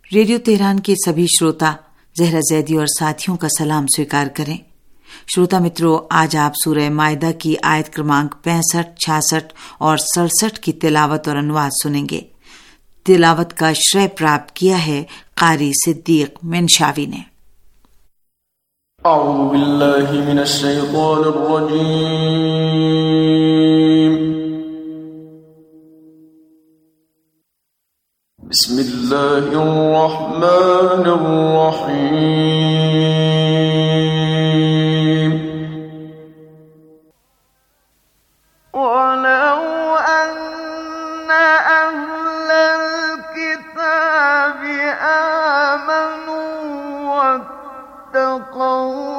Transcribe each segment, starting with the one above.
Radio Tehran के सभी श्रोता जहरा जैदी और साथियों का सलाम स्वीकार करें। श्रोता मित्रों, आज आप सूरह मायदा की आयत क्रमांक 65, 66 और 67 की तिलावत और अनुवाद सुनेंगे। तिलावत का श्रेय प्राप्त किया है कारी सिद्दीक मिनशावी ने। अऊज़ु बिल्लाहि मिनश शैतानिर रजीम। बिस्मिल्लाहिर रहमानिर रहीम। वलौ अन्ना अहलल किताबि आमनू वत्तक़ौ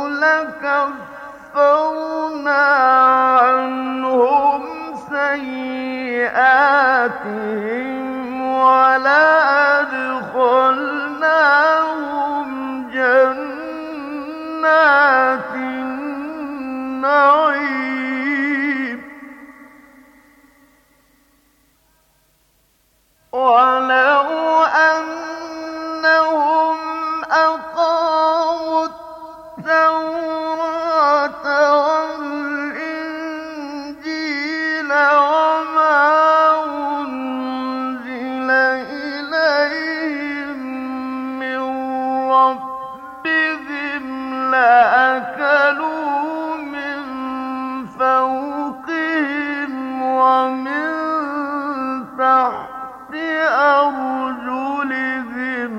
लकफ़रना अन्हुम सय्यिआतिहिम وَلَأَدْخَلْنَاهُمْ جَنَّاتِ النَّعِيمِ وَلَوْ أَنَّهُمْ أَقَامُوا التَّوْرَاةَ وَالْإِنجِيلَ وَمَا لأكلوا من فوقهم ومن تحت أرجلهم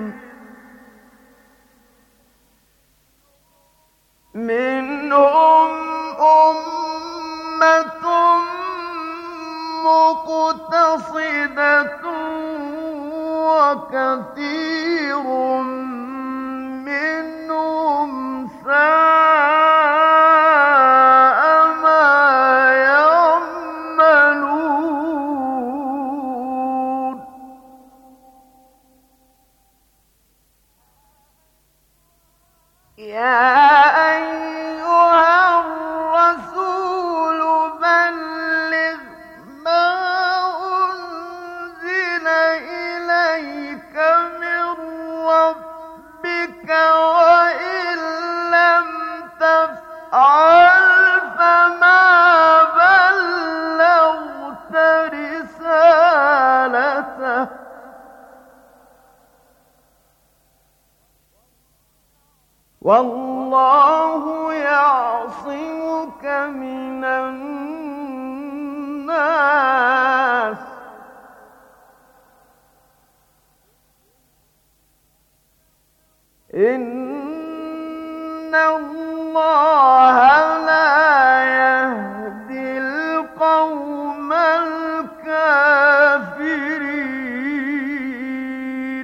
منهم أمة مقتصدة وكثير منهم ساء ما يعملون يا أيها الرسول بلغ ما أنزل إليك من ربك وإن لم تفعل فما بلغت رسالته والله يعصمك من الناس إن الله لا يهدي القوم الكافرين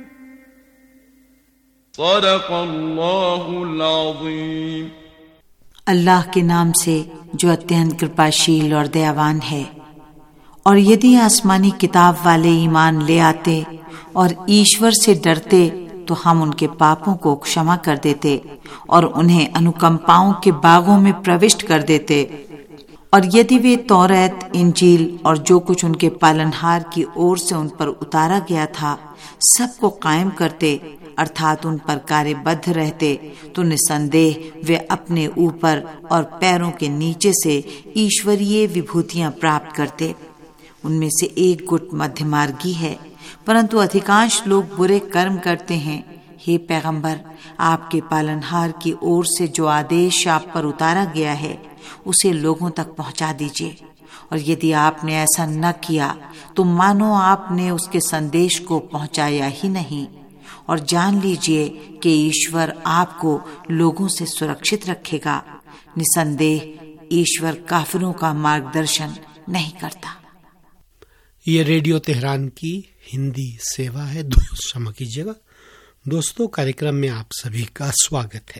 صدق الله العظيم। अल्लाह के नाम से जो अत्यंत कृपाशील और दयावान है। और यदि आसमानी किताब वाले ईमान ले आते और ईश्वर से डरते तो हम उनके पापों को क्षमा कर देते और उन्हें अनुकंपाओं के बागों में प्रविष्ट कर देते। और यदि वे तौरात, इंजील और जो कुछ उनके पालनहार की ओर से उन पर उतारा गया था सबको कायम करते अर्थात उन पर कार्यबद्ध रहते तो निसंदेह वे अपने ऊपर और पैरों के नीचे से ईश्वरीय विभूतियां प्राप्त करते। उनमें से एक गुट मध्यमार्गी है, परंतु अधिकांश लोग बुरे कर्म करते हैं। हे पैगंबर, आपके पालनहार की ओर से जो आदेश आप पर उतारा गया है उसे लोगों तक पहुंचा दीजिए। और यदि आपने ऐसा न किया तो मानो आपने उसके संदेश को पहुंचाया ही नहीं। और जान लीजिए कि ईश्वर आपको लोगों से सुरक्षित रखेगा। निसंदेह ईश्वर काफिरों का मार्गदर्शन नहीं करता। ये रेडियो तेहरान की हिंदी सेवा है। क्षमा कीजिएगा दोस्तों, कार्यक्रम में आप सभी का स्वागत है।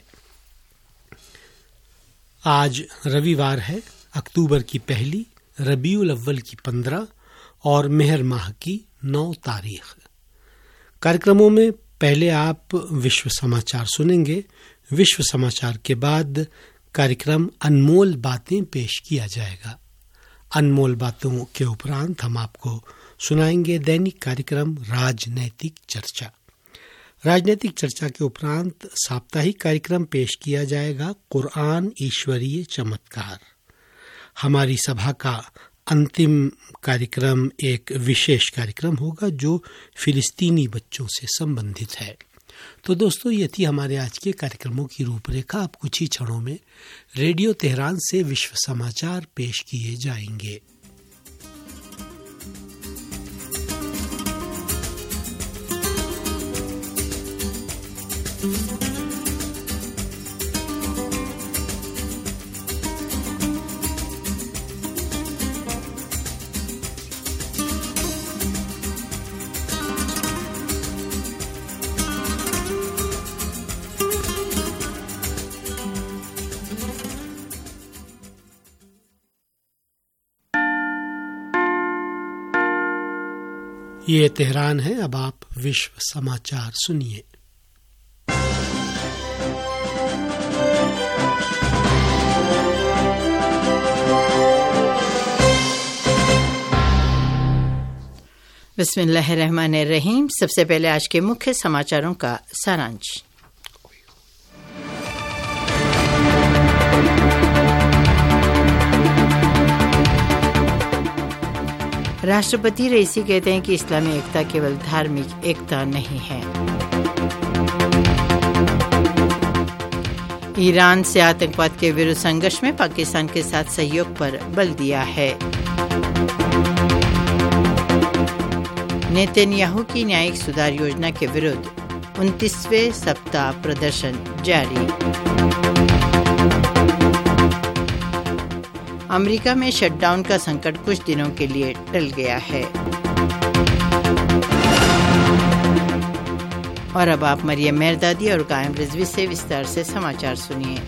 आज रविवार है, अक्टूबर की पहली, रबीउल अव्वल की 15 और मेहर माह की 9 तारीख। कार्यक्रमों में पहले आप विश्व समाचार सुनेंगे। विश्व समाचार के बाद कार्यक्रम अनमोल बातें पेश किया जाएगा। अनमोल बातों के उपरांत हम आपको सुनाएंगे दैनिक कार्यक्रम राजनैतिक चर्चा। राजनीतिक चर्चा के उपरांत साप्ताहिक कार्यक्रम पेश किया जाएगा कुरान ईश्वरीय चमत्कार। हमारी सभा का अंतिम कार्यक्रम एक विशेष कार्यक्रम होगा जो फिलिस्तीनी बच्चों से संबंधित है। तो दोस्तों, ये थी हमारे आज के कार्यक्रमों की रूपरेखा। अब कुछ ही क्षणों में रेडियो तेहरान से विश्व समाचार पेश किए जाएंगे। ये तेहरान है। अब आप विश्व समाचार सुनिए। बिस्मिल्लाहिर्रहमानिर्रहीम। सबसे पहले आज के मुख्य समाचारों का सारांश। राष्ट्रपति रईसी कहते हैं कि इस्लामी एकता केवल धार्मिक एकता नहीं है। ईरान से आतंकवाद के विरुद्ध संघर्ष में पाकिस्तान के साथ सहयोग पर बल दिया है। नेतन्याहू की न्यायिक सुधार योजना के विरुद्ध 29वें सप्ताह प्रदर्शन जारी। अमेरिका में शटडाउन का संकट कुछ दिनों के लिए टल गया है। और अब आप मरियम मेहरदादी और कायम रिजवी से विस्तार से समाचार सुनिए।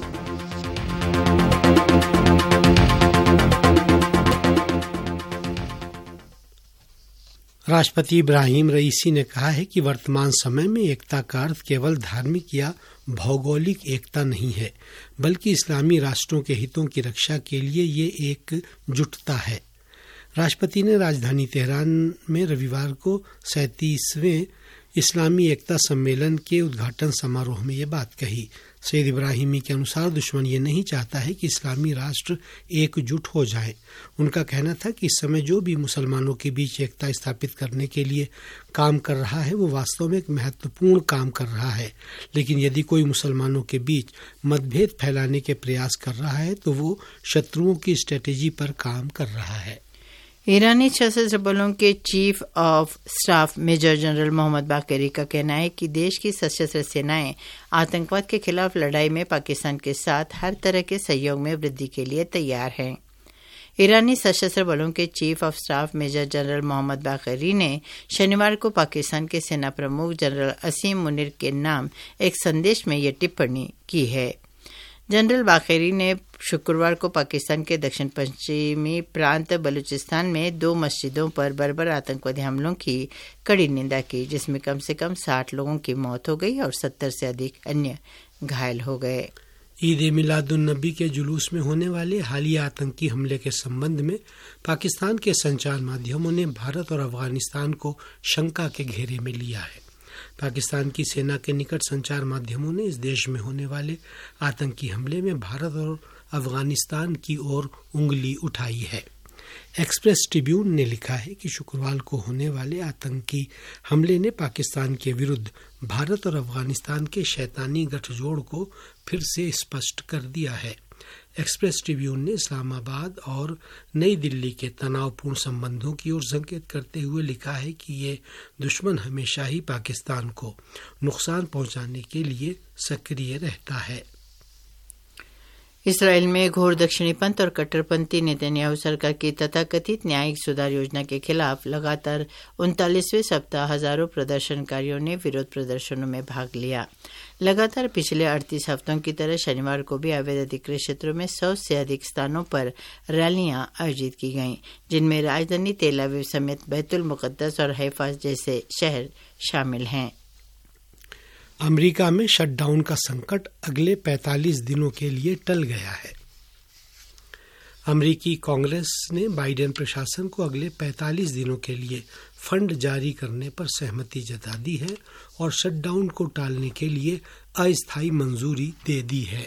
राष्ट्रपति इब्राहिम रईसी ने कहा है कि वर्तमान समय में एकता का अर्थ केवल धार्मिक या भौगोलिक एकता नहीं है, बल्कि इस्लामी राष्ट्रों के हितों की रक्षा के लिए ये एक जुटता है। राष्ट्रपति ने राजधानी तेहरान में रविवार को 37वें इस्लामी एकता सम्मेलन के उद्घाटन समारोह में ये बात कही। सैयद इब्राहिमी के अनुसार दुश्मन ये नहीं चाहता है कि इस्लामी राष्ट्र एकजुट हो जाए। उनका कहना था कि इस समय जो भी मुसलमानों के बीच एकता स्थापित करने के लिए काम कर रहा है वो वास्तव में एक महत्वपूर्ण काम कर रहा है, लेकिन यदि कोई मुसलमानों के बीच मतभेद फैलाने के प्रयास कर रहा है तो वो शत्रुओं की स्ट्रेटेजी पर काम कर रहा है। ईरानी सशस्त्र बलों के chief of staff major general Mohammad Bagheri का कहना है कि देश की सशस्त्र सेनाएं आतंकवाद के खिलाफ लड़ाई में पाकिस्तान के साथ हर तरह के सहयोग में वृद्धि के लिए तैयार हैं। ईरानी सशस्त्र बलों के chief of staff major general Mohammad Bagheri ने शनिवार को पाकिस्तान के सेना प्रमुख जनरल असीम मुनीर के नाम एक संदेश में ये टिप्पणी की है। जनरल बाक़री ने शुक्रवार को पाकिस्तान के दक्षिण पश्चिमी प्रांत बलूचिस्तान में 2 मस्जिदों पर बर्बर आतंकवादी हमलों की कड़ी निंदा की, जिसमें कम से कम 60 लोगों की मौत हो गई और 70 से अधिक अन्य घायल हो गए। ईद मिलादुन्नबी के जुलूस में होने वाले हालिया आतंकी हमले के संबंध में पाकिस्तान के संचार माध्यमों ने भारत और अफगानिस्तान को शंका के घेरे में लिया है। पाकिस्तान की सेना के निकट संचार माध्यमों ने इस देश में होने वाले आतंकी हमले में भारत और अफगानिस्तान की ओर उंगली उठाई है। एक्सप्रेस ट्रिब्यून ने लिखा है कि शुक्रवार को होने वाले आतंकी हमले ने पाकिस्तान के विरुद्ध भारत और अफगानिस्तान के शैतानी गठजोड़ को फिर से स्पष्ट कर दिया है। एक्सप्रेस ट्रिब्यून ने इस्लामाबाद और नई दिल्ली के तनावपूर्ण संबंधों की ओर संकेत करते हुए लिखा है कि ये दुश्मन हमेशा ही पाकिस्तान को नुकसान पहुंचाने के लिए सक्रिय रहता है। इसराइल में घोर दक्षिणीपंथ और कट्टरपंथी नेतन्याहू सरकार की तथाकथित न्यायिक सुधार योजना के खिलाफ लगातार 39वें सप्ताह हजारों प्रदर्शनकारियों ने विरोध प्रदर्शनों में भाग लिया। लगातार पिछले 38 हफ्तों की तरह शनिवार को भी अवैध अधिकृत क्षेत्रों में 100 से अधिक स्थानों पर रैलियां आयोजित की गईं, जिनमें राजधानी तेल अवीव समेत बैतुल मुक़द्दस और हैफा जैसे शहर शामिल हैं। अमेरिका में शटडाउन का संकट अगले 45 दिनों के लिए टल गया है। अमेरिकी कांग्रेस ने बाइडेन प्रशासन को अगले 45 दिनों के लिए फंड जारी करने पर सहमति जता दी है और शटडाउन को टालने के लिए अस्थायी मंजूरी दे दी है।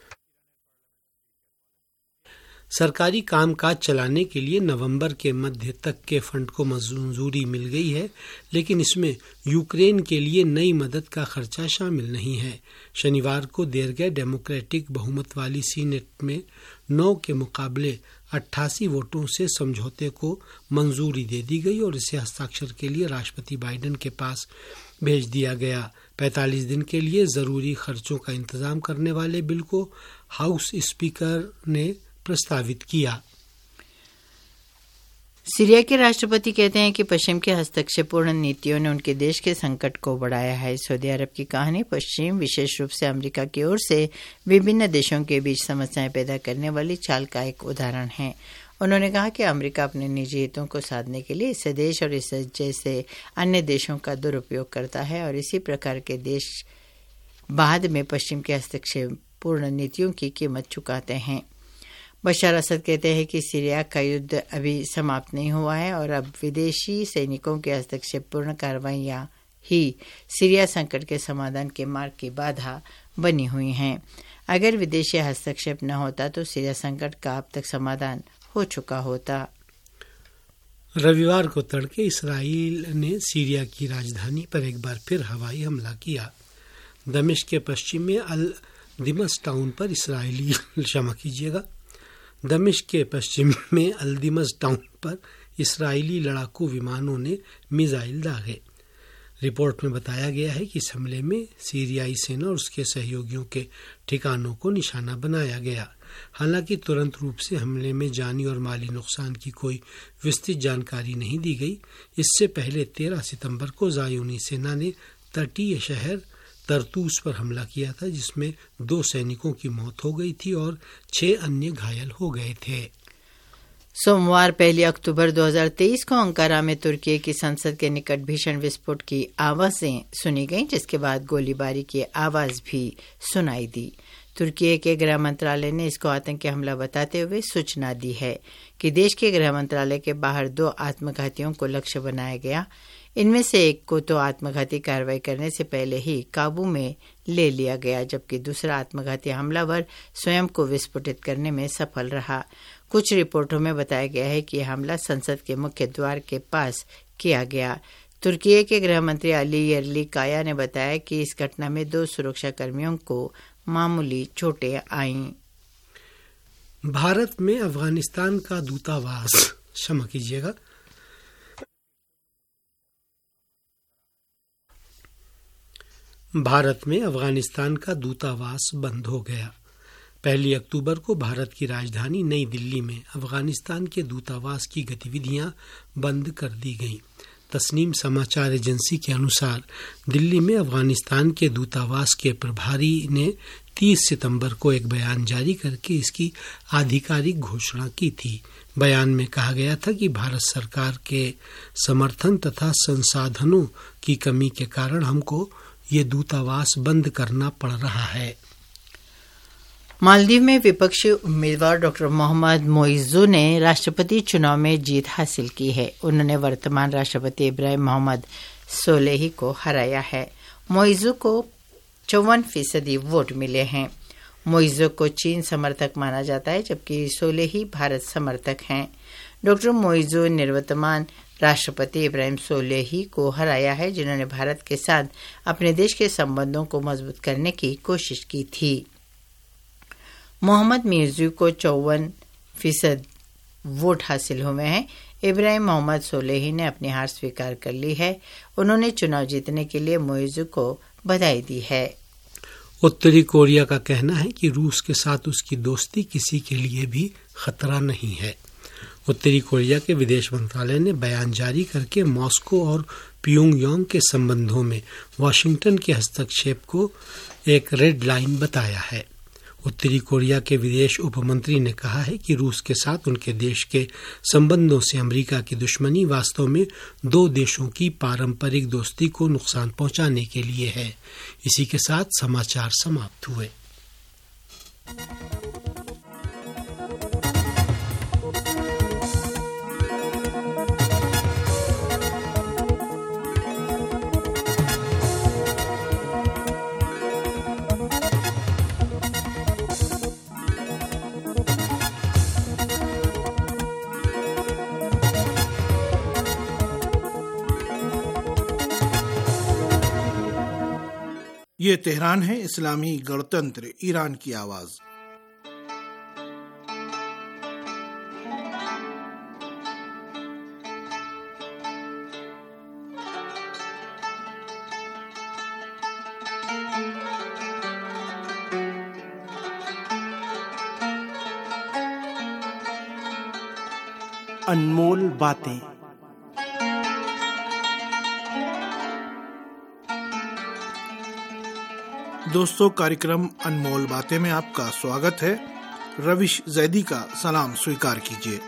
सरकारी कामकाज चलाने के लिए नवंबर के मध्य तक के फंड को मंजूरी मिल गई है, लेकिन इसमें यूक्रेन के लिए नई मदद का खर्चा शामिल नहीं है। शनिवार को देर गए डेमोक्रेटिक बहुमत वाली सीनेट में 9 के मुकाबले 88 वोटों से समझौते को मंजूरी दे दी गई और इसे हस्ताक्षर के लिए राष्ट्रपति बाइडेन के पास भेज दिया गया। 45 दिन के लिए जरूरी खर्चों का इंतजाम करने वाले बिल को हाउस स्पीकर ने प्रस्तावित किया। सीरिया के राष्ट्रपति कहते हैं कि पश्चिम के हस्तक्षेपपूर्ण नीतियों ने उनके देश के संकट को बढ़ाया है। सऊदी अरब की कहानी पश्चिम, विशेष रूप से अमेरिका की ओर से विभिन्न देशों के बीच समस्याएं पैदा करने वाली चाल का एक उदाहरण है। उन्होंने कहा कि अमेरिका अपने निजी हितों को साधने के लिए इस देश और इस जैसे अन्य देशों का दुरुपयोग करता है और इसी प्रकार के देश बाद में पश्चिम के हस्तक्षेपपूर्ण नीतियों की कीमत चुकाते हैं। बशर असद कहते हैं कि सीरिया का युद्ध अभी समाप्त नहीं हुआ है और अब विदेशी सैनिकों के हस्तक्षेपपूर्ण कार्रवाइयां ही सीरिया संकट के समाधान के मार्ग की बाधा बनी हुई हैं। अगर विदेशी हस्तक्षेप न होता तो सीरिया संकट का अब तक समाधान हो चुका होता। रविवार को तड़के इसराइल ने सीरिया की राजधानी पर एक बार फिर हवाई हमला किया। दमिश्क के पश्चिम में अल दिमस टाउन पर इसराइली लड़ाकू विमानों ने मिसाइल दागे। रिपोर्ट में बताया गया है कि इस हमले में सीरियाई सेना और उसके सहयोगियों के ठिकानों को निशाना बनाया गया। हालांकि तुरंत रूप से हमले में जानी और माली नुकसान की कोई विस्तृत जानकारी नहीं दी गई। इससे पहले 13 सितंबर को ज़ायोनी सेना ने तटीय शहर तरतूस पर हमला किया था, जिसमें 2 सैनिकों की मौत हो गई थी और 6 अन्य घायल हो गए थे। सोमवार 1 अक्टूबर 2023 को अंकारा में तुर्की की संसद के निकट भीषण विस्फोट की आवाजें सुनी गईं, जिसके बाद गोलीबारी की आवाज भी सुनाई दी। तुर्की के गृह मंत्रालय ने इसको आतंकी हमला बताते हुए सूचना दी है कि देश के गृह मंत्रालय के बाहर 2 आत्मघातियों को लक्ष्य बनाया गया। इनमें से एक को तो आत्मघाती कार्रवाई करने से पहले ही काबू में ले लिया गया, जबकि दूसरा आत्मघाती हमलावर स्वयं को विस्फोटित करने में सफल रहा। कुछ रिपोर्टों में बताया गया है कि यह हमला संसद के मुख्य द्वार के पास किया गया। तुर्की के गृह मंत्री अली यर्लिकाया ने बताया कि इस घटना में 2 सुरक्षा कर्मियों को मामूली चोटें आईं। भारत में अफगानिस्तान का दूतावास बंद हो गया। 1 अक्टूबर को भारत की राजधानी नई दिल्ली में अफगानिस्तान के दूतावास की गतिविधियां बंद कर दी गईं। तस्नीम समाचार एजेंसी के अनुसार दिल्ली में अफगानिस्तान के दूतावास के प्रभारी ने 30 सितंबर को एक बयान जारी करके इसकी आधिकारिक घोषणा की थी। बयान में कहा गया था कि भारत सरकार के समर्थन तथा संसाधनों की कमी के कारण हमको ये दूतावास बंद करना पड़ रहा है। मालदीव में विपक्षी उम्मीदवार डॉक्टर मोहम्मद मोइजू ने राष्ट्रपति चुनाव में जीत हासिल की है। उन्होंने वर्तमान राष्ट्रपति इब्राहिम मोहम्मद सोलेही को हराया है। मोइजू को 54% वोट मिले हैं। मोइजू को चीन समर्थक माना जाता है, जबकि सोलेही भारत समर्थक हैं। डॉक्टर मोइजू निवर्तमान राष्ट्रपति इब्राहिम सोलेही को हराया है, जिन्होंने भारत के साथ अपने देश के संबंधों को मजबूत करने की कोशिश की थी। मोहम्मद मिर्जू को 54% वोट हासिल हुए हैं। इब्राहिम मोहम्मद सोलेही ने अपनी हार स्वीकार कर ली है। उन्होंने चुनाव जीतने के लिए मोइजू को बधाई दी है। उत्तरी कोरिया का कहना है कि रूस के साथ उसकी दोस्ती किसी के लिए भी खतरा नहीं है। उत्तरी कोरिया के विदेश मंत्रालय ने बयान जारी करके मॉस्को और प्योंगयांग के संबंधों में वाशिंगटन के हस्तक्षेप को एक रेड लाइन बताया है। उत्तरी कोरिया के विदेश उपमंत्री ने कहा है कि रूस के साथ उनके देश के संबंधों से अमेरिका की दुश्मनी वास्तव में 2 देशों की पारंपरिक दोस्ती को नुकसान पहुंचाने के लिए है। इसी के साथ समाचार समाप्त हुए। ये तेहरान है, इस्लामी गणतंत्र ईरान की आवाज। अनमोल बातें। दोस्तों, कार्यक्रम अनमोल बातें में आपका स्वागत है। रविश जैदी का सलाम स्वीकार कीजिए।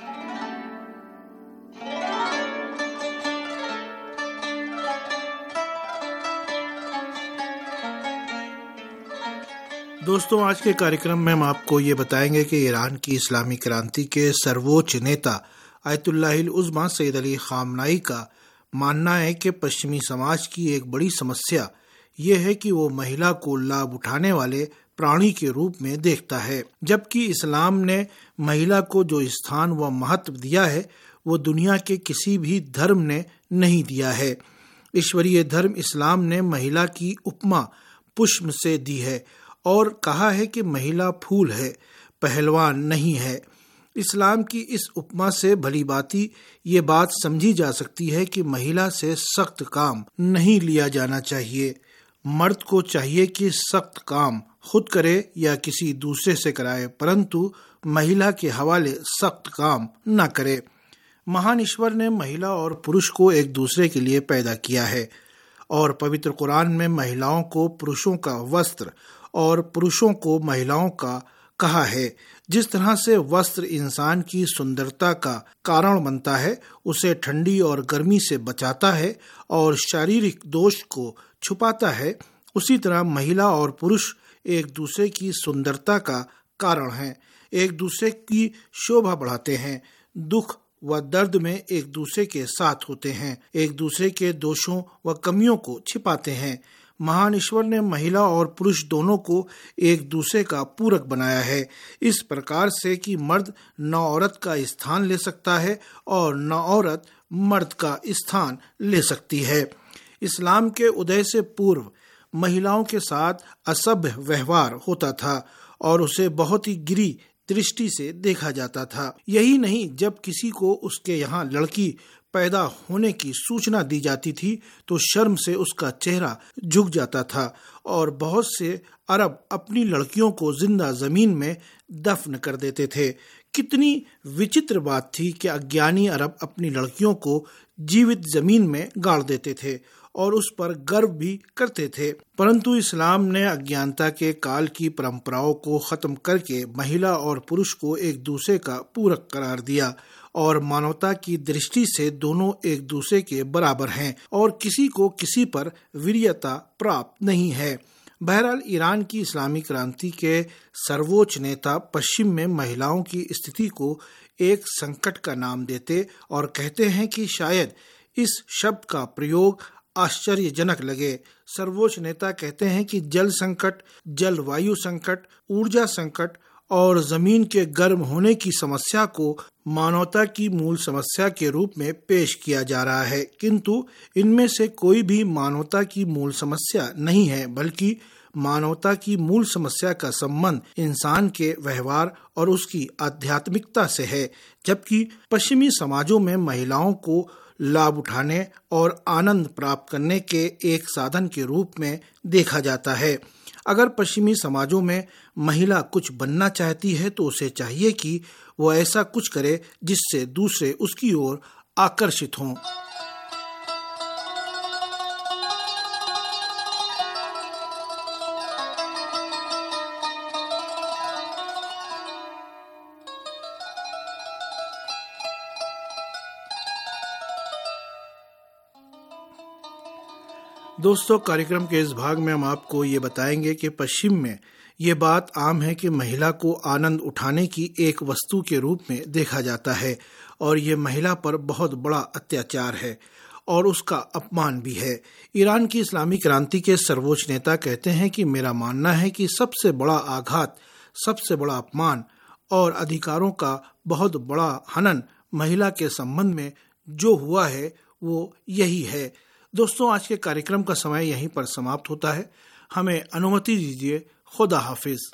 दोस्तों, आज के कार्यक्रम में हम आपको ये बताएंगे कि ईरान की इस्लामी क्रांति के सर्वोच्च नेता आयतुल्लाहिल उज़्मा सैयद अली खामनाई का मानना है कि पश्चिमी समाज की एक बड़ी समस्या ये है कि वो महिला को लाभ उठाने वाले प्राणी के रूप में देखता है, जबकि इस्लाम ने महिला को जो स्थान व महत्व दिया है वो दुनिया के किसी भी धर्म ने नहीं दिया है। ईश्वरीय धर्म इस्लाम ने महिला की उपमा पुष्प से दी है और कहा है कि महिला फूल है, पहलवान नहीं है। इस्लाम की इस उपमा से भली भांति ये बात समझी जा सकती है कि महिला से सख्त काम नहीं लिया जाना चाहिए। मर्द को चाहिए कि सख्त काम खुद करे या किसी दूसरे से कराए, परंतु महिला के हवाले सख्त काम न करे। महान ईश्वर ने महिला और पुरुष को एक दूसरे के लिए पैदा किया है और पवित्र कुरान में महिलाओं को पुरुषों का वस्त्र और पुरुषों को महिलाओं का कहा है। जिस तरह से वस्त्र इंसान की सुंदरता का कारण बनता है, उसे ठंडी और गर्मी से बचाता है और शारीरिक दोष को छुपाता है, उसी तरह महिला और पुरुष एक दूसरे की सुंदरता का कारण हैं, एक दूसरे की शोभा बढ़ाते हैं, दुख व दर्द में एक दूसरे के साथ होते हैं, एक दूसरे के दोषों व कमियों को छिपाते हैं। महान ईश्वर ने महिला और पुरुष दोनों को एक दूसरे का पूरक बनाया है, इस प्रकार से कि मर्द न औरत का स्थान ले सकता है और न औरत मर्द का स्थान ले सकती है। इस्लाम के उदय से पूर्व महिलाओं के साथ असभ्य व्यवहार होता था और उसे बहुत ही गिरी दृष्टि से देखा जाता था। यही नहीं, जब किसी को उसके यहाँ लड़की पैदा होने की सूचना दी जाती थी तो शर्म से उसका चेहरा झुक जाता था और बहुत से अरब अपनी लड़कियों को जिंदा जमीन में दफन कर देते थे। कितनी विचित्र बात थी कि अज्ञानी अरब अपनी लड़कियों को जीवित जमीन में गाड़ देते थे और उस पर गर्व भी करते थे, परंतु इस्लाम ने अज्ञानता के काल की परंपराओं को खत्म करके महिला और पुरुष को एक दूसरे का पूरक करार दिया और मानवता की दृष्टि से दोनों एक दूसरे के बराबर हैं और किसी को किसी पर वीर्यता प्राप्त नहीं है। बहरहाल, ईरान की इस्लामी क्रांति के सर्वोच्च नेता पश्चिम में महिलाओं की स्थिति को एक संकट का नाम देते और कहते हैं कि शायद इस शब्द का प्रयोग आश्चर्यजनक लगे। सर्वोच्च नेता कहते हैं कि जल संकट, जलवायु संकट, ऊर्जा संकट और जमीन के गर्म होने की समस्या को मानवता की मूल समस्या के रूप में पेश किया जा रहा है, किंतु इनमें से कोई भी मानवता की मूल समस्या नहीं है, बल्कि मानवता की मूल समस्या का संबंध इंसान के व्यवहार और उसकी आध्यात्मिकता से है। जबकि पश्चिमी समाजों में महिलाओं को लाभ उठाने और आनंद प्राप्त करने के एक साधन के रूप में देखा जाता है। अगर पश्चिमी समाजों में महिला कुछ बनना चाहती है तो उसे चाहिए कि वो ऐसा कुछ करे जिससे दूसरे उसकी ओर आकर्षित हों। दोस्तों, कार्यक्रम के इस भाग में हम आपको ये बताएंगे कि पश्चिम में ये बात आम है कि महिला को आनंद उठाने की एक वस्तु के रूप में देखा जाता है और ये महिला पर बहुत बड़ा अत्याचार है और उसका अपमान भी है। ईरान की इस्लामी क्रांति के सर्वोच्च नेता कहते हैं कि मेरा मानना है कि सबसे बड़ा आघात, सबसे बड़ा अपमान और अधिकारों का बहुत बड़ा हनन महिला के संबंध में जो हुआ है वो यही है। दोस्तों, आज के कार्यक्रम का समय यहीं पर समाप्त होता है। हमें अनुमति दीजिए। खुदा हाफिज।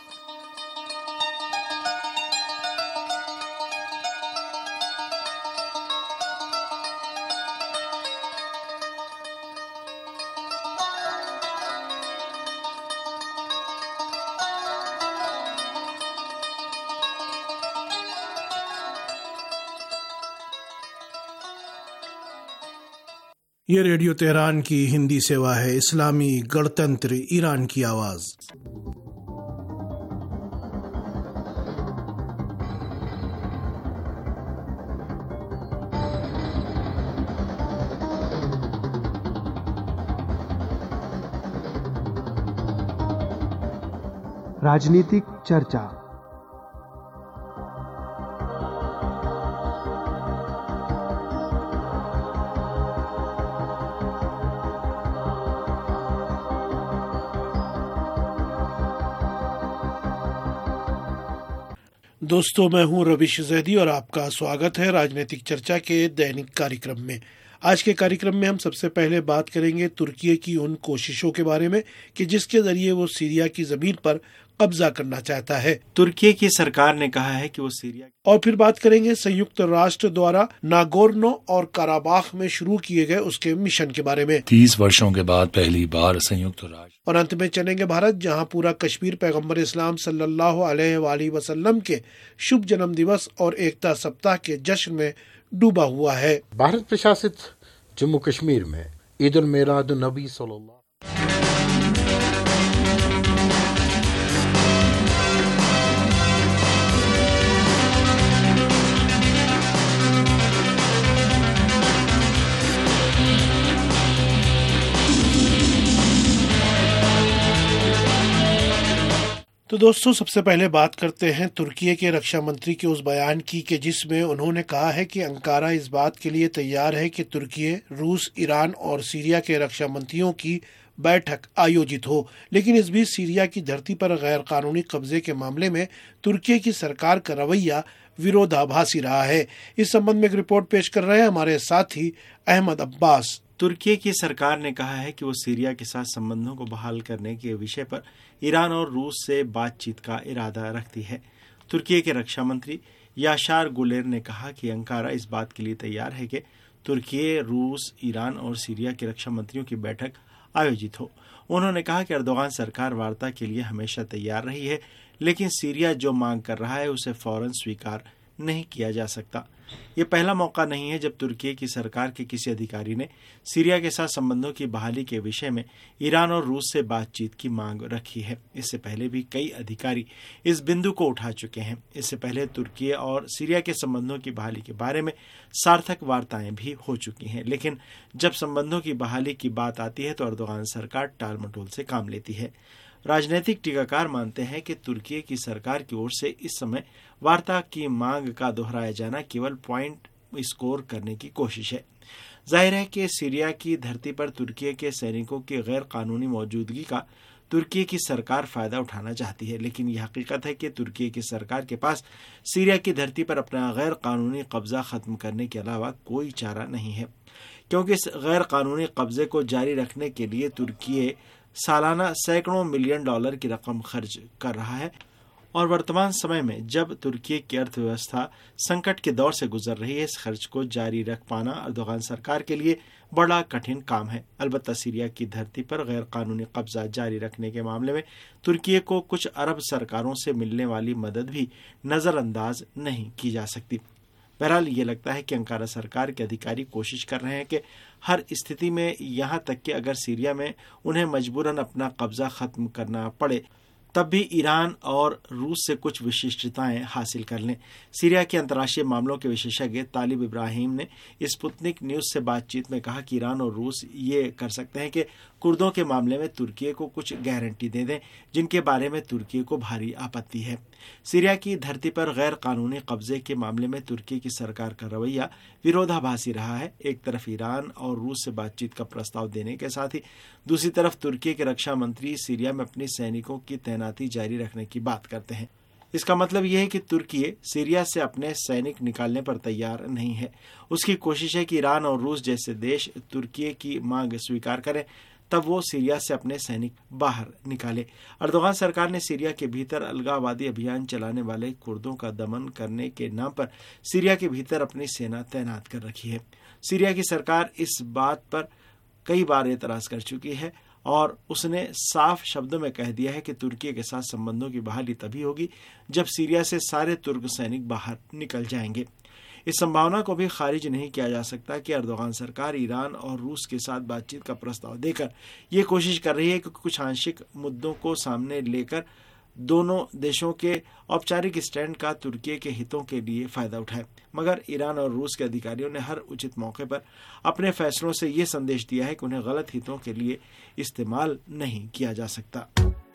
ये रेडियो तेहरान की हिंदी सेवा है। इस्लामी गणतंत्र ईरान की आवाज़। राजनीतिक चर्चा। दोस्तों, मैं हूं रविश जैदी और आपका स्वागत है राजनीतिक चर्चा के दैनिक कार्यक्रम में। आज के कार्यक्रम में हम सबसे पहले बात करेंगे तुर्की की उन कोशिशों के बारे में कि जिसके जरिए वो सीरिया की जमीन पर कब्जा करना चाहता है। तुर्की की सरकार ने कहा है कि वो सीरिया, और फिर बात करेंगे संयुक्त राष्ट्र द्वारा नागोर्नो और कराबाख में शुरू किए गए उसके मिशन के बारे में। 30 वर्षों के बाद पहली बार संयुक्त राष्ट्र। और अंत में चलेंगे भारत, जहां पूरा कश्मीर पैगंबर इस्लाम सल्लल्लाहु अलैहि वसल्लम के शुभ जन्म दिवस और एकता सप्ताह के जश्न में डूबा हुआ है। भारत प्रशासित जम्मू कश्मीर में ईद उल मिलाद नबी सल्लल्लाहु। तो दोस्तों, सबसे पहले बात करते हैं तुर्की के रक्षा मंत्री के उस बयान की कि जिसमें उन्होंने कहा है कि अंकारा इस बात के लिए तैयार है कि तुर्की, रूस, ईरान और सीरिया के रक्षा मंत्रियों की बैठक आयोजित हो, लेकिन इस बीच सीरिया की धरती पर गैर कानूनी कब्जे के मामले में तुर्की की सरकार का रवैया विरोधाभासी रहा है। इस संबंध में एक रिपोर्ट पेश कर रहे हैं हमारे साथी अहमद अब्बास। तुर्की की सरकार ने कहा है कि वो सीरिया के साथ संबंधों को बहाल करने के विषय पर ईरान और रूस से बातचीत का इरादा रखती है। तुर्की के रक्षा मंत्री याशार गुलेर ने कहा कि अंकारा इस बात के लिए तैयार है कि तुर्की, रूस, ईरान और सीरिया के रक्षा मंत्रियों की बैठक आयोजित हो। उन्होंने कहा कि अर्दोगान सरकार वार्ता के लिए हमेशा तैयार रही है, लेकिन सीरिया जो मांग कर रहा है उसे फौरन स्वीकार नहीं किया जा सकता। ये पहला मौका नहीं है जब तुर्की की सरकार के किसी अधिकारी ने सीरिया के साथ संबंधों की बहाली के विषय में ईरान और रूस से बातचीत की मांग रखी है। इससे पहले भी कई अधिकारी इस बिंदु को उठा चुके हैं। इससे पहले तुर्की और सीरिया के संबंधों की बहाली के बारे में सार्थक वार्ताएं भी हो चुकी हैं, लेकिन जब संबंधों की बहाली की बात आती है तो अर्दोगान सरकार टाल मटोल से काम लेती है। राजनीतिक टीकाकार मानते हैं कि तुर्की की सरकार की ओर से इस समय वार्ता की मांग का दोहराया जाना केवल पॉइंट स्कोर करने की कोशिश है। जाहिर है कि सीरिया की धरती पर तुर्की के सैनिकों की गैर कानूनी मौजूदगी का तुर्की की सरकार फायदा उठाना चाहती है, लेकिन यह हकीकत है कि तुर्की की सरकार के पास सीरिया की धरती पर अपना गैर कानूनी कब्जा खत्म करने के अलावा कोई चारा नहीं है, क्योंकि इस गैर कानूनी कब्जे को जारी रखने के लिए तुर्की सालाना सैकड़ों मिलियन डॉलर की रकम खर्च कर रहा है। और वर्तमान समय में जब तुर्की की अर्थव्यवस्था संकट के दौर से गुजर रही है, इस खर्च को जारी रख पाना अर्दोगान सरकार के लिए बड़ा कठिन काम है। अलबत्ता सीरिया की धरती पर गैर कानूनी कब्जा जारी रखने के मामले में तुर्की को कुछ अरब सरकारों से मिलने वाली मदद भी नजरअंदाज नहीं की जा सकती। बहरहाल ये लगता है कि अंकारा सरकार के अधिकारी कोशिश कर रहे हैं कि हर स्थिति में, यहाँ तक कि अगर सीरिया में उन्हें मजबूरन अपना कब्जा खत्म करना पड़े तब भी ईरान और रूस से कुछ विशिष्टताएं हासिल कर लें। सीरिया के अंतर्राष्ट्रीय मामलों के विशेषज्ञ तालिब इब्राहिम ने स्पुतनिक न्यूज से बातचीत में कहा कि ईरान और रूस ये कर सकते हैं कि कुर्दों के मामले में तुर्की को कुछ गारंटी दे दें जिनके बारे में तुर्की को भारी आपत्ति है। सीरिया की धरती पर गैर कानूनी कब्जे के मामले में तुर्की की सरकार का रवैया विरोधाभासी रहा है। एक तरफ ईरान और रूस से बातचीत का प्रस्ताव देने के साथ ही दूसरी तरफ तुर्की के रक्षा मंत्री सीरिया में अपने सैनिकों की तैनाती जारी रखने की बात करते हैं। इसका मतलब यह है कि तुर्की सीरिया से अपने सैनिक निकालने पर तैयार नहीं है। उसकी कोशिश है कि ईरान और रूस जैसे देश तुर्की की मांग स्वीकार करें तब वो सीरिया से अपने सैनिक बाहर निकाले। अर्दोगान सरकार ने सीरिया के भीतर अलगाववादी अभियान चलाने वाले कुर्दों का दमन करने के नाम पर सीरिया के भीतर अपनी सेना तैनात कर रखी है। सीरिया की सरकार इस बात पर कई बार एतराज कर चुकी है और उसने साफ शब्दों में कह दिया है कि तुर्की के साथ संबंधों की बहाली तभी होगी जब सीरिया से सारे तुर्क सैनिक बाहर निकल जाएंगे। इस संभावना को भी खारिज नहीं किया जा सकता कि अर्दोगान सरकार ईरान और रूस के साथ बातचीत का प्रस्ताव देकर ये कोशिश कर रही है कि कुछ आंशिक मुद्दों को सामने लेकर दोनों देशों के औपचारिक स्टैंड का तुर्की के हितों के लिए फायदा उठाए। मगर ईरान और रूस के अधिकारियों ने हर उचित मौके पर अपने फैसलों से ये संदेश दिया है कि उन्हें गलत हितों के लिए इस्तेमाल नहीं किया जा सकता।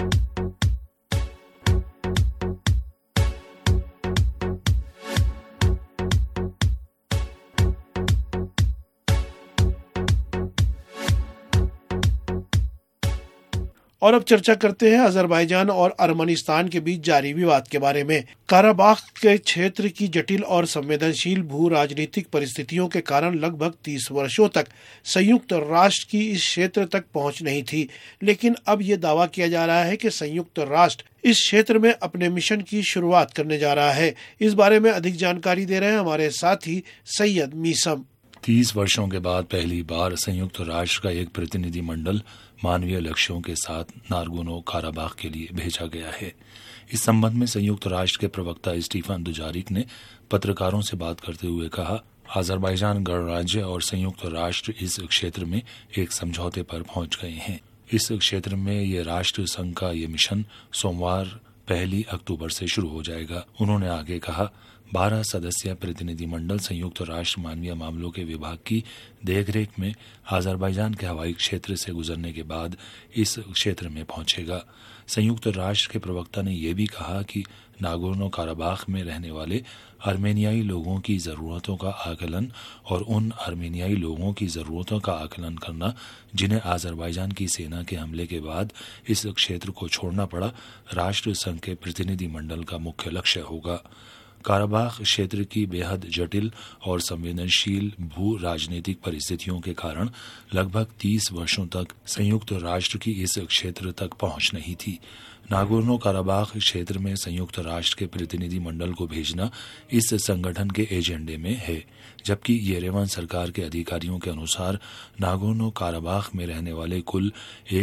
और अब चर्चा करते हैं अजरबैजान और अर्मेनिस्तान के बीच जारी विवाद के बारे में। काराबाख के क्षेत्र की जटिल और संवेदनशील भू राजनीतिक परिस्थितियों के कारण लगभग 30 वर्षों तक संयुक्त राष्ट्र की इस क्षेत्र तक पहुंच नहीं थी, लेकिन अब ये दावा किया जा रहा है कि संयुक्त राष्ट्र इस क्षेत्र में अपने मिशन की शुरुआत करने जा रहा है। इस बारे में अधिक जानकारी दे रहे हैं हमारे साथी सैयद मीसम। 30 वर्षों के बाद पहली बार संयुक्त राष्ट्र का एक प्रतिनिधि मंडल मानवीय लक्ष्यों के साथ नागोर्नो काराबाख के लिए भेजा गया है। इस संबंध में संयुक्त राष्ट्र के प्रवक्ता स्टीफन दुजारिक ने पत्रकारों से बात करते हुए कहा, अजरबैजान गणराज्य और संयुक्त राष्ट्र इस क्षेत्र में एक समझौते पर पहुंच गए हैं। इस क्षेत्र में ये राष्ट्र संघ का ये मिशन सोमवार 1 अक्टूबर से शुरू हो जाएगा। उन्होंने आगे कहा, 12 सदस्यीय प्रतिनिधिमंडल संयुक्त राष्ट्र मानवीय मामलों के विभाग की देखरेख में अजरबैजान के हवाई क्षेत्र से गुजरने के बाद इस क्षेत्र में पहुंचेगा। संयुक्त राष्ट्र के प्रवक्ता ने यह भी कहा कि नागोर्नो काराबाख में रहने वाले आर्मेनियाई लोगों की ज़रूरतों का आकलन और उन आर्मेनियाई लोगों की ज़रूरतों का आकलन करना जिन्हें अजरबैजान की सेना के हमले के बाद इस क्षेत्र को छोड़ना पड़ा, राष्ट्र संघ के प्रतिनिधि मंडल का मुख्य लक्ष्य होगा। काराबाख क्षेत्र की बेहद जटिल और संवेदनशील भू राजनीतिक परिस्थितियों के कारण लगभग 30 वर्षों तक संयुक्त राष्ट्र की इस क्षेत्र तक पहुंच नहीं थी। नागोर्नो काराबाख क्षेत्र में संयुक्त राष्ट्र के प्रतिनिधि मंडल को भेजना इस संगठन के एजेंडे में है, जबकि येरेवन सरकार के अधिकारियों के अनुसार नागोर्नो काराबाख में रहने वाले कुल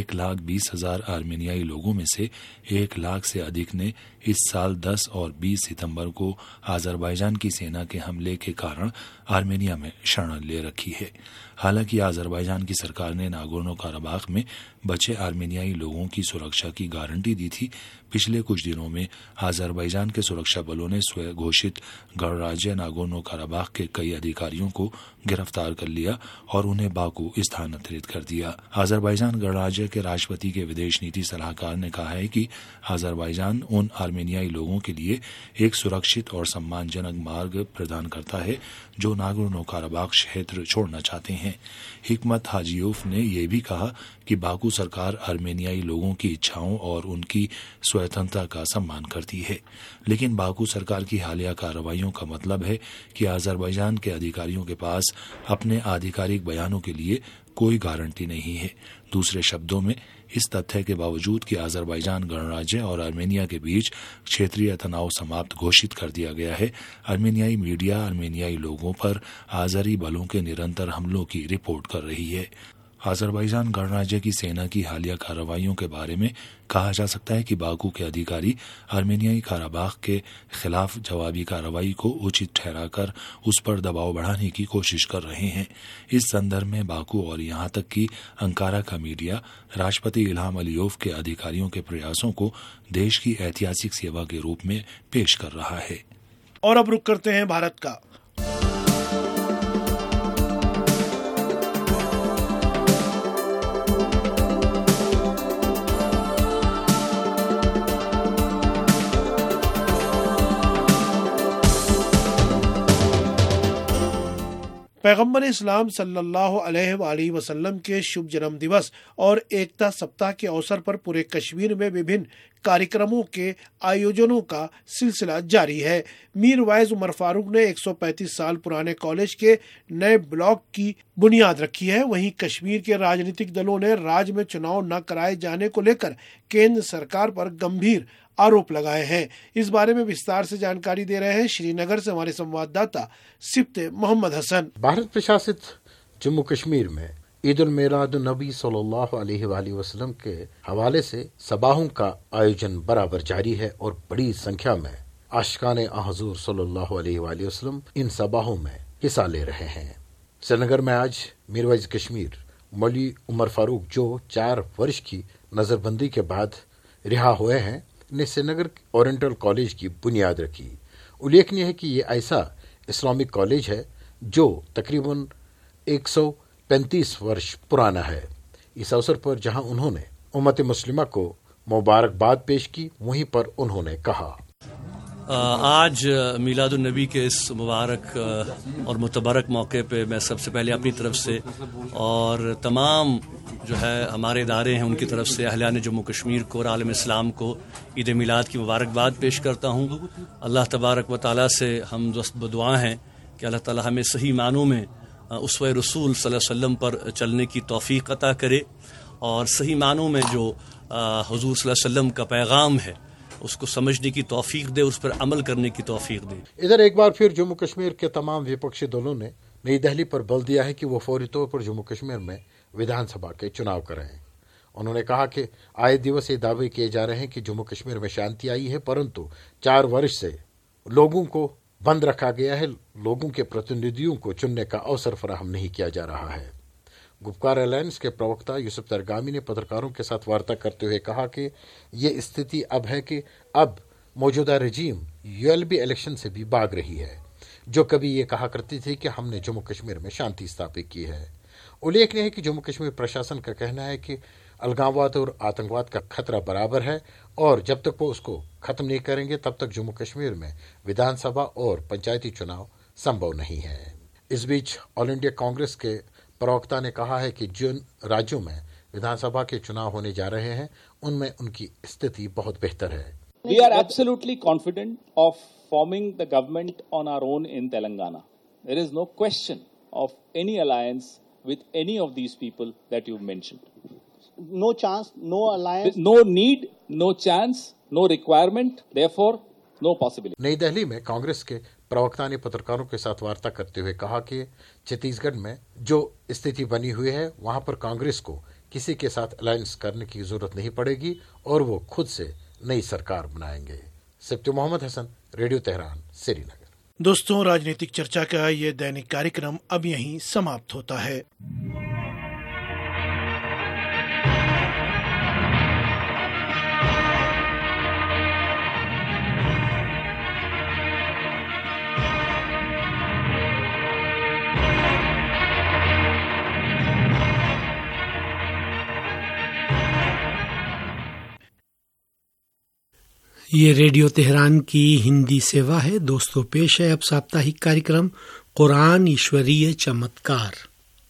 1,20,000 आर्मेनियाई लोगों में से 1 लाख से अधिक ने इस साल 10 और 20 सितंबर को अजरबैजान की सेना के हमले के कारण आर्मेनिया में शरण ले रखी है। हालांकि अजरबैजान की सरकार ने नागोर्नो काराबाख में बचे आर्मेनियाई लोगों की सुरक्षा की गारंटी दी थी। पिछले कुछ दिनों में अजरबैजान के सुरक्षा बलों ने स्वयं घोषित गणराज्य नागोर्नो काराबाख के कई अधिकारियों को गिरफ्तार कर लिया और उन्हें बाकू स्थानांतरित कर दिया। अजरबैजान गणराज्य के राष्ट्रपति के विदेश नीति सलाहकार ने कहा है कि अजरबैजान उन आर्मेनियाई लोगों के लिए एक सुरक्षित और सम्मानजनक मार्ग प्रदान करता है जो नागोर्नो काराबाख क्षेत्र छोड़ना चाहते हैं। हिकमत हाजीयोफ ने यह भी कहा कि बाकू सरकार आर्मेनियाई लोगों की इच्छाओं और उनकी स्वतंत्रता का सम्मान करती है, लेकिन बाकू सरकार की हालिया कार्रवाइयों का मतलब है कि अजरबैजान के अधिकारियों के पास अपने आधिकारिक बयानों के लिए कोई गारंटी नहीं है। दूसरे शब्दों में, इस तथ्य के बावजूद कि अजरबैजान गणराज्य और आर्मेनिया के बीच क्षेत्रीय तनाव समाप्त घोषित कर दिया गया है, आर्मेनियाई मीडिया आर्मेनियाई लोगों पर आज़री बलों के निरंतर हमलों की रिपोर्ट कर रही है। अजरबैजान गणराज्य की सेना की हालिया कार्रवाइयों के बारे में कहा जा सकता है कि बाकू के अधिकारी आर्मेनियाई काराबाख के खिलाफ जवाबी कार्रवाई को उचित ठहराकर उस पर दबाव बढ़ाने की कोशिश कर रहे हैं। इस संदर्भ में बाकू और यहां तक कि अंकारा का मीडिया राष्ट्रपति इल्हाम अलीयोव के अधिकारियों के प्रयासों को देश की ऐतिहासिक सेवा के रूप में पेश कर रहा है। और अब रुक करते हैं भारत का। पैगम्बर इस्लाम सल्लल्लाहु अलैहि वसल्लम के शुभ जन्म दिवस और एकता सप्ताह के अवसर पर पूरे कश्मीर में विभिन्न कार्यक्रमों के आयोजनों का सिलसिला जारी है। मीर वाइज उमर फारूक ने 135 साल पुराने कॉलेज के नए ब्लॉक की बुनियाद रखी है। वहीं कश्मीर के राजनीतिक दलों ने राज्य में चुनाव न कराए जाने को लेकर केंद्र सरकार पर गंभीर आरोप लगाए हैं। इस बारे में विस्तार से जानकारी दे रहे हैं श्रीनगर से हमारे संवाददाता सिफ्ते मोहम्मद हसन। भारत प्रशासित जम्मू कश्मीर में ईद उल मिलाद नबी सल्लल्लाहु अलैहि वसल्लम के हवाले से सबाहों का आयोजन बराबर जारी है और बड़ी संख्या में आशिकाने हुज़ूर सल्लल्लाहु अलैहि वसल्लम इन सबाहों में हिस्सा ले रहे हैं। श्रीनगर में आज मीर वाइज कश्मीर मौलवी उमर फारूक, जो 4 वर्ष की नजरबंदी के बाद रिहा हुए हैं, ने श्रीनगर ओरिएंटल कॉलेज की बुनियाद रखी। उल्लेखनीय है कि ये ऐसा इस्लामिक कॉलेज है जो तकरीबन 135 वर्ष पुराना है। इस अवसर पर जहां उन्होंने उम्मत मुस्लिमा को मुबारकबाद पेश की, वहीं पर उन्होंने कहा, आज मिलादुन नबी के इस मुबारक और मुतबरक मौके पे मैं सबसे पहले अपनी तरफ से और तमाम जो है हमारे इदारे हैं उनकी तरफ से अहलियान जम्मू कश्मीर को और आलम इस्लाम को ईद मिलाद की मुबारकबाद पेश करता हूँ। अल्लाह तबारक व तआला से हम दुआ हैं कि अल्लाह ताला हमें सही मानों में उसवे रसूल सल्लल्लाहु अलैहि वसल्लम पर चलने की तौफीक अता करे और सही मानों में जो हुजूर सल्लल्लाहु अलैहि वसल्लम का पैगाम है उसको समझने की तौफीक दे, उस पर अमल करने की तौफीक दे। इधर एक बार फिर जम्मू कश्मीर के तमाम विपक्षी दलों ने नई दिल्ली पर बल दिया है कि वो फौरी तौर पर जम्मू कश्मीर में विधानसभा के चुनाव करें। उन्होंने कहा कि आए दिवस ये दावे किए जा रहे हैं कि जम्मू कश्मीर में शांति आई है, परंतु 4 वर्ष से लोगों को बंद रखा गया है, लोगों के प्रतिनिधियों को चुनने का अवसर फराहम नहीं किया जा रहा है। गुपकार अलायंस के प्रवक्ता यूसुफ तरगामी ने पत्रकारों के साथ वार्ता करते हुए कहा कि ये स्थिति अब है कि अब मौजूदा रजीम यूएलबी इलेक्शन से भी भाग रही है, जो कभी ये कहा करती थी कि हमने जम्मू कश्मीर में शांति स्थापित की है। उल्लेखनीय है कि जम्मू कश्मीर प्रशासन का कहना है कि अलगाववाद और आतंकवाद का खतरा बराबर है और जब तक वो उसको खत्म नहीं करेंगे तब तक जम्मू कश्मीर में विधानसभा और पंचायती चुनाव संभव नहीं है। इस बीच ऑल इंडिया कांग्रेस के प्रवक्ता ने कहा है कि जिन राज्यों में विधानसभा के चुनाव होने जा रहे हैं उनमें उनकी स्थिति बहुत बेहतर है। We are absolutely confident of forming the government on our own in Telangana. There is no question of any alliance with any of these people that you've mentioned. No chance, no alliance. No need, no chance, no requirement, therefore no possibility. नई दिल्ली में कांग्रेस के प्रवक्ता ने पत्रकारों के साथ वार्ता करते हुए कहा कि छत्तीसगढ़ में जो स्थिति बनी हुई है वहां पर कांग्रेस को किसी के साथ अलायंस करने की जरूरत नहीं पड़ेगी और वो खुद से नई सरकार बनाएंगे। Sifte Mohammad Hasan, radio Tehran, Srinagar. दोस्तों, राजनीतिक चर्चा का ये दैनिक कार्यक्रम अब यहीं समाप्त होता है। ये रेडियो तेहरान की हिंदी सेवा है। दोस्तों, पेश है अब साप्ताहिक कार्यक्रम कुरान ईश्वरीय चमत्कार।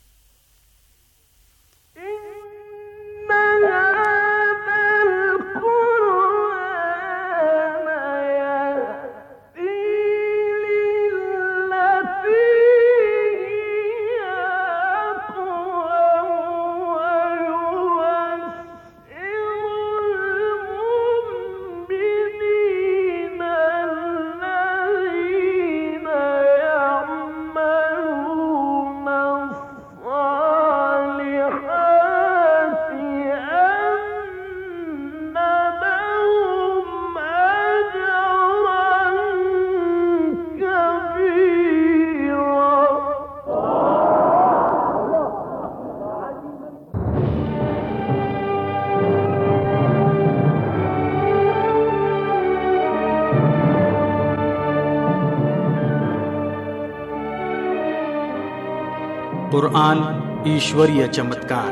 कुरान ईश्वरीय चमत्कार।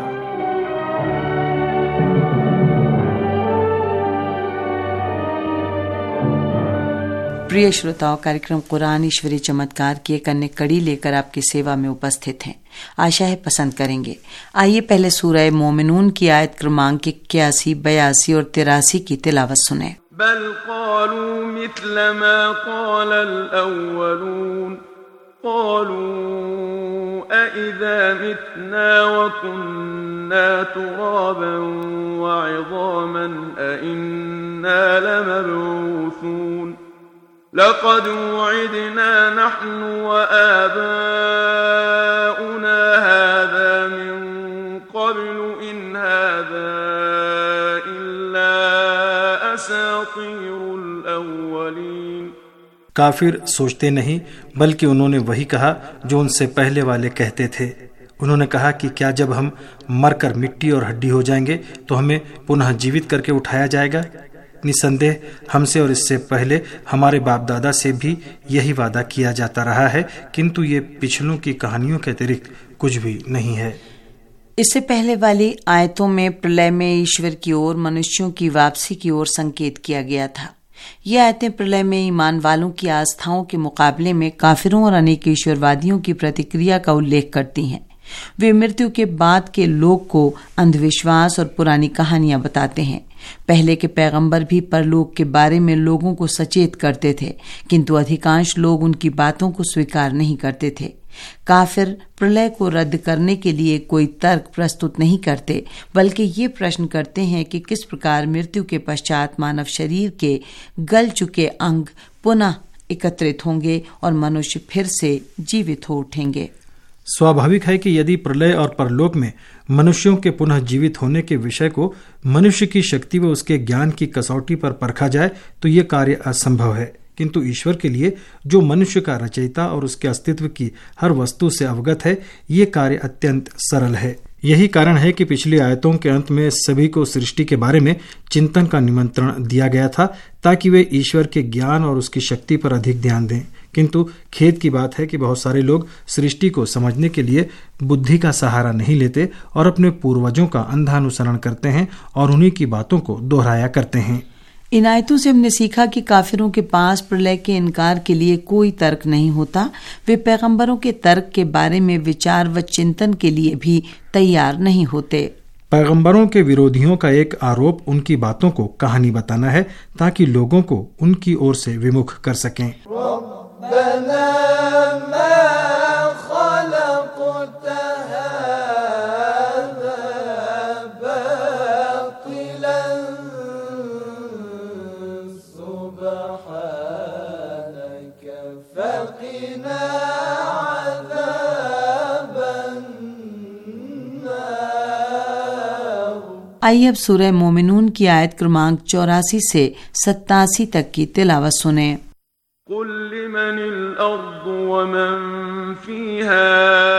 प्रिय श्रोताओं, कार्यक्रम कुरान ईश्वरीय चमत्कार की एक अन्य कड़ी लेकर आपकी सेवा में उपस्थित हैं। आशा है पसंद करेंगे। आइए पहले सूरह मोमिनून की आयत क्रमांक 81, 82 और 83 की तिलावत सुने। बल क़ालू मिस्ल मा क़ालल अव्वलून قالوا أإذا متنا وكنا ترابا وعظاما أإنا لمبعوثون لقد وعدنا نحن وآباؤنا هذا من قبل إن هذا إلا أساطير الأولين। काफिर सोचते नहीं बल्कि उन्होंने वही कहा जो उनसे पहले वाले कहते थे। उन्होंने कहा कि क्या जब हम मरकर मिट्टी और हड्डी हो जाएंगे तो हमें पुनः जीवित करके उठाया जाएगा? निसंदेह हमसे और इससे पहले हमारे बाप दादा से भी यही वादा किया जाता रहा है, किंतु ये पिछलों की कहानियों के अतिरिक्त कुछ भी नहीं है। इससे पहले वाली आयतों में प्रलय में ईश्वर की ओर मनुष्यों की वापसी की ओर संकेत किया गया था। ये आयतें प्रलय में ईमान वालों की आस्थाओं के मुकाबले में काफिरों और अनेक ईश्वरवादियों की प्रतिक्रिया का उल्लेख करती हैं। वे मृत्यु के बाद के लोक को अंधविश्वास और पुरानी कहानियां बताते हैं। पहले के पैगंबर भी परलोक के बारे में लोगों को सचेत करते थे, किंतु अधिकांश लोग उनकी बातों को स्वीकार नहीं करते थे। काफिर प्रलय को रद्द करने के लिए कोई तर्क प्रस्तुत नहीं करते, बल्कि ये प्रश्न करते हैं कि किस प्रकार मृत्यु के पश्चात मानव शरीर के गल चुके अंग पुनः एकत्रित होंगे और मनुष्य फिर से जीवित हो उठेंगे। स्वाभाविक है कि यदि प्रलय और परलोक में मनुष्यों के पुनः जीवित होने के विषय को मनुष्य की शक्ति व उसके ज्ञान की कसौटी पर परखा जाए तो ये कार्य असंभव है, किंतु ईश्वर के लिए जो मनुष्य का रचयिता और उसके अस्तित्व की हर वस्तु से अवगत है, ये कार्य अत्यंत सरल है। यही कारण है कि पिछली आयतों के अंत में सभी को सृष्टि के बारे में चिंतन का निमंत्रण दिया गया था, ताकि वे ईश्वर के ज्ञान और उसकी शक्ति पर अधिक ध्यान दें। किंतु खेद की बात है कि बहुत सारे लोग सृष्टि को समझने के लिए बुद्धि का सहारा नहीं लेते और अपने पूर्वजों का अंधा अनुसरण करते हैं और उन्हीं की बातों को दोहराया करते हैं। इन आयतों से हमने सीखा कि काफिरों के पास प्रलय के इनकार के लिए कोई तर्क नहीं होता। वे पैगंबरों के तर्क के बारे में विचार व चिंतन के लिए भी तैयार नहीं होते। पैगंबरों के विरोधियों का एक आरोप उनकी बातों को कहानी बताना है, ताकि लोगों को उनकी ओर से विमुख कर सकें। आइए अब सूरह मोमिनून की आयत क्रमांक 84 से 87 तक की तिलावत सुने। कुल लिमनिल अर्द व मन फीहा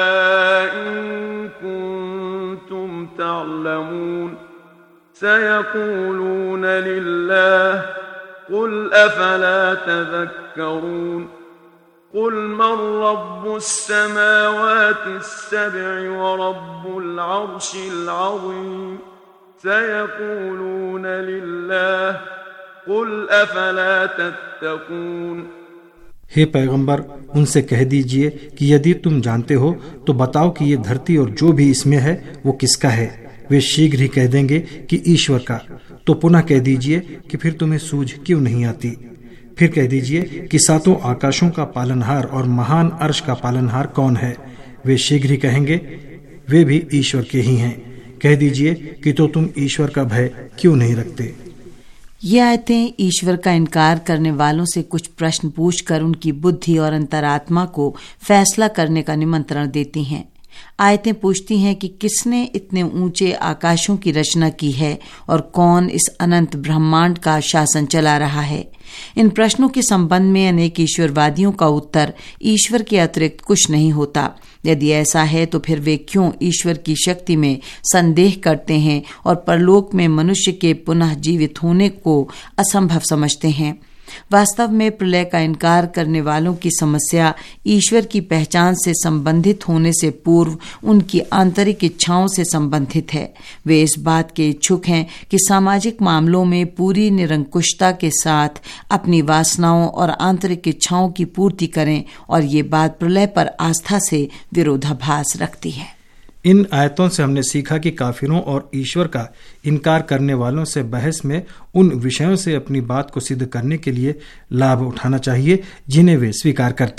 इन कुंतुम तअलमून सयक़ूलून लिल्लाह कुल अफला तज़क्करून कुल मन रब्बुस समावातिस सब'i व रब्बुल अर्शिल अज़ीम सयक़ूलून लिल्लाह कुल अफला तत्तकून। हे पैगंबर, उनसे कह दीजिए कि यदि तुम जानते हो तो बताओ कि ये धरती और जो भी इसमें है वो किसका है। वे शीघ्र ही कह देंगे कि ईश्वर का। तो पुनः कह दीजिए कि फिर तुम्हें सूझ क्यों नहीं आती। फिर कह दीजिए कि सातों आकाशों का पालनहार और महान अर्श का पालनहार कौन है। वे शीघ्र ही कहेंगे वे भी ईश्वर के ही हैं। कह दीजिए कि तो तुम ईश्वर का भय क्यों नहीं रखते। ये आयतें ईश्वर का इनकार करने वालों से कुछ प्रश्न पूछकर उनकी बुद्धि और अंतरात्मा को फैसला करने का निमंत्रण देती हैं। आयतें पूछती हैं कि किसने इतने ऊंचे आकाशों की रचना की है और कौन इस अनंत ब्रह्मांड का शासन चला रहा है। इन प्रश्नों के संबंध में अनेक ईश्वरवादियों का उत्तर ईश्वर के अतिरिक्त कुछ नहीं होता। यदि ऐसा है तो फिर वे क्यों ईश्वर की शक्ति में संदेह करते हैं और परलोक में मनुष्य के पुनः जीवित होने को असंभव समझते हैं। वास्तव में प्रलय का इनकार करने वालों की समस्या ईश्वर की पहचान से संबंधित होने से पूर्व उनकी आंतरिक इच्छाओं से संबंधित है। वे इस बात के इच्छुक हैं कि सामाजिक मामलों में पूरी निरंकुशता के साथ अपनी वासनाओं और आंतरिक इच्छाओं की पूर्ति करें, और ये बात प्रलय पर आस्था से विरोधाभास रखती है। इन आयतों से हमने सीखा कि काफिरों और ईश्वर का इनकार करने वालों से बहस में उन विषयों से अपनी बात को सिद्ध करने के लिए लाभ उठाना चाहिए जिन्हें वे स्वीकार करते हैं।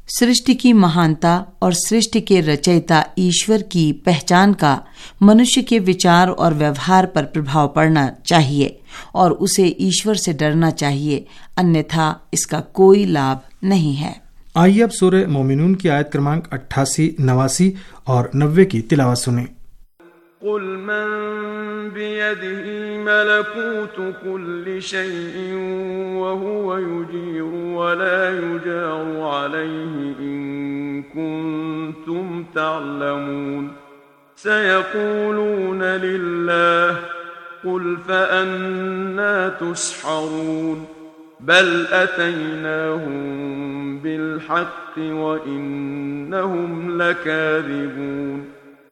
सृष्टि की महानता और सृष्टि के रचयिता ईश्वर की पहचान का मनुष्य के विचार और व्यवहार पर प्रभाव पड़ना चाहिए और उसे ईश्वर से डरना चाहिए, अन्यथा इसका कोई लाभ नहीं है। आइए अब सूरह मोमिनून की आयत क्रमांक 88, 89 और 90 की तिलावत सुनें। कुल मन बियदिही मलकूतु कुल्लि शैइन व हुवा युजीरु व ला युजारु अलैहि इन कुंतुम तअलमून सयक़ूलून लिल्लाह कुल फअन्ना तुस्हरून बल अतैनाहुम बिलहक़्क़ि व इन्नहुम लकाज़िबून।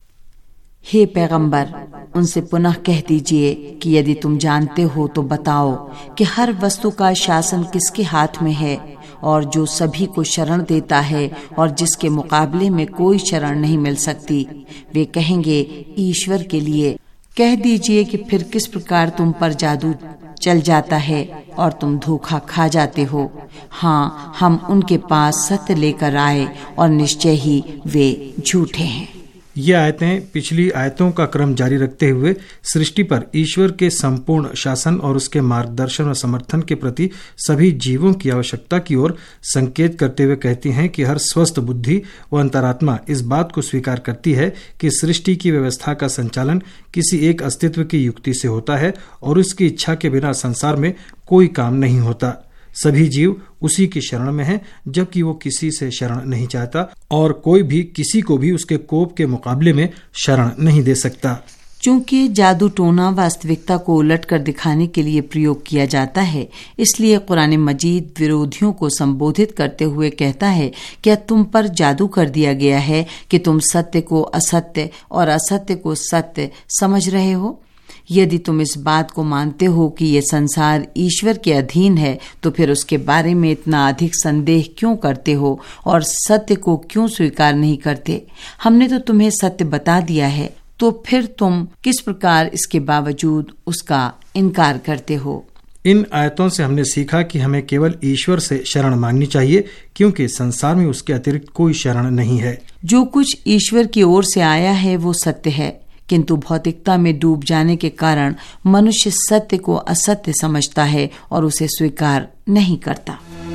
हे पैगंबर, उनसे पुनः कह दीजिए कि यदि तुम जानते हो तो बताओ कि हर वस्तु का शासन किसके हाथ में है और जो सभी को शरण देता है और जिसके मुकाबले में कोई शरण नहीं मिल सकती। वे कहेंगे ईश्वर के लिए। कह दीजिए कि फिर किस प्रकार तुम पर जादू चल जाता है और तुम धोखा खा जाते हो। हाँ, हम उनके पास सत्य लेकर आए और निश्चय ही वे झूठे हैं। ये आयतें पिछली आयतों का क्रम जारी रखते हुए सृष्टि पर ईश्वर के संपूर्ण शासन और उसके मार्गदर्शन और समर्थन के प्रति सभी जीवों की आवश्यकता की ओर संकेत करते हुए कहती हैं कि हर स्वस्थ बुद्धि व अंतरात्मा इस बात को स्वीकार करती है कि सृष्टि की व्यवस्था का संचालन किसी एक अस्तित्व की युक्ति से होता है और उसकी इच्छा के बिना संसार में कोई काम नहीं होता। सभी जीव उसी की शरण में हैं, जबकि वो किसी से शरण नहीं चाहता और कोई भी किसी को भी उसके कोप के मुकाबले में शरण नहीं दे सकता। चूंकि जादू टोना वास्तविकता को उलट कर दिखाने के लिए प्रयोग किया जाता है, इसलिए कुरान मजीद विरोधियों को संबोधित करते हुए कहता है, क्या तुम पर जादू कर दिया गया है कि तुम सत्य को असत्य और असत्य को सत्य समझ रहे हो? यदि तुम इस बात को मानते हो कि ये संसार ईश्वर के अधीन है, तो फिर उसके बारे में इतना अधिक संदेह क्यों करते हो और सत्य को क्यों स्वीकार नहीं करते? हमने तो तुम्हें सत्य बता दिया है, तो फिर तुम किस प्रकार इसके बावजूद उसका इनकार करते हो? इन आयतों से हमने सीखा कि हमें केवल ईश्वर से शरण मांगनी चाहिए, क्योंकि संसार में उसके अतिरिक्त कोई शरण नहीं है। जो कुछ ईश्वर की ओर से आया है वो सत्य है, किंतु भौतिकता में डूब जाने के कारण मनुष्य सत्य को असत्य समझता है और उसे स्वीकार नहीं करता।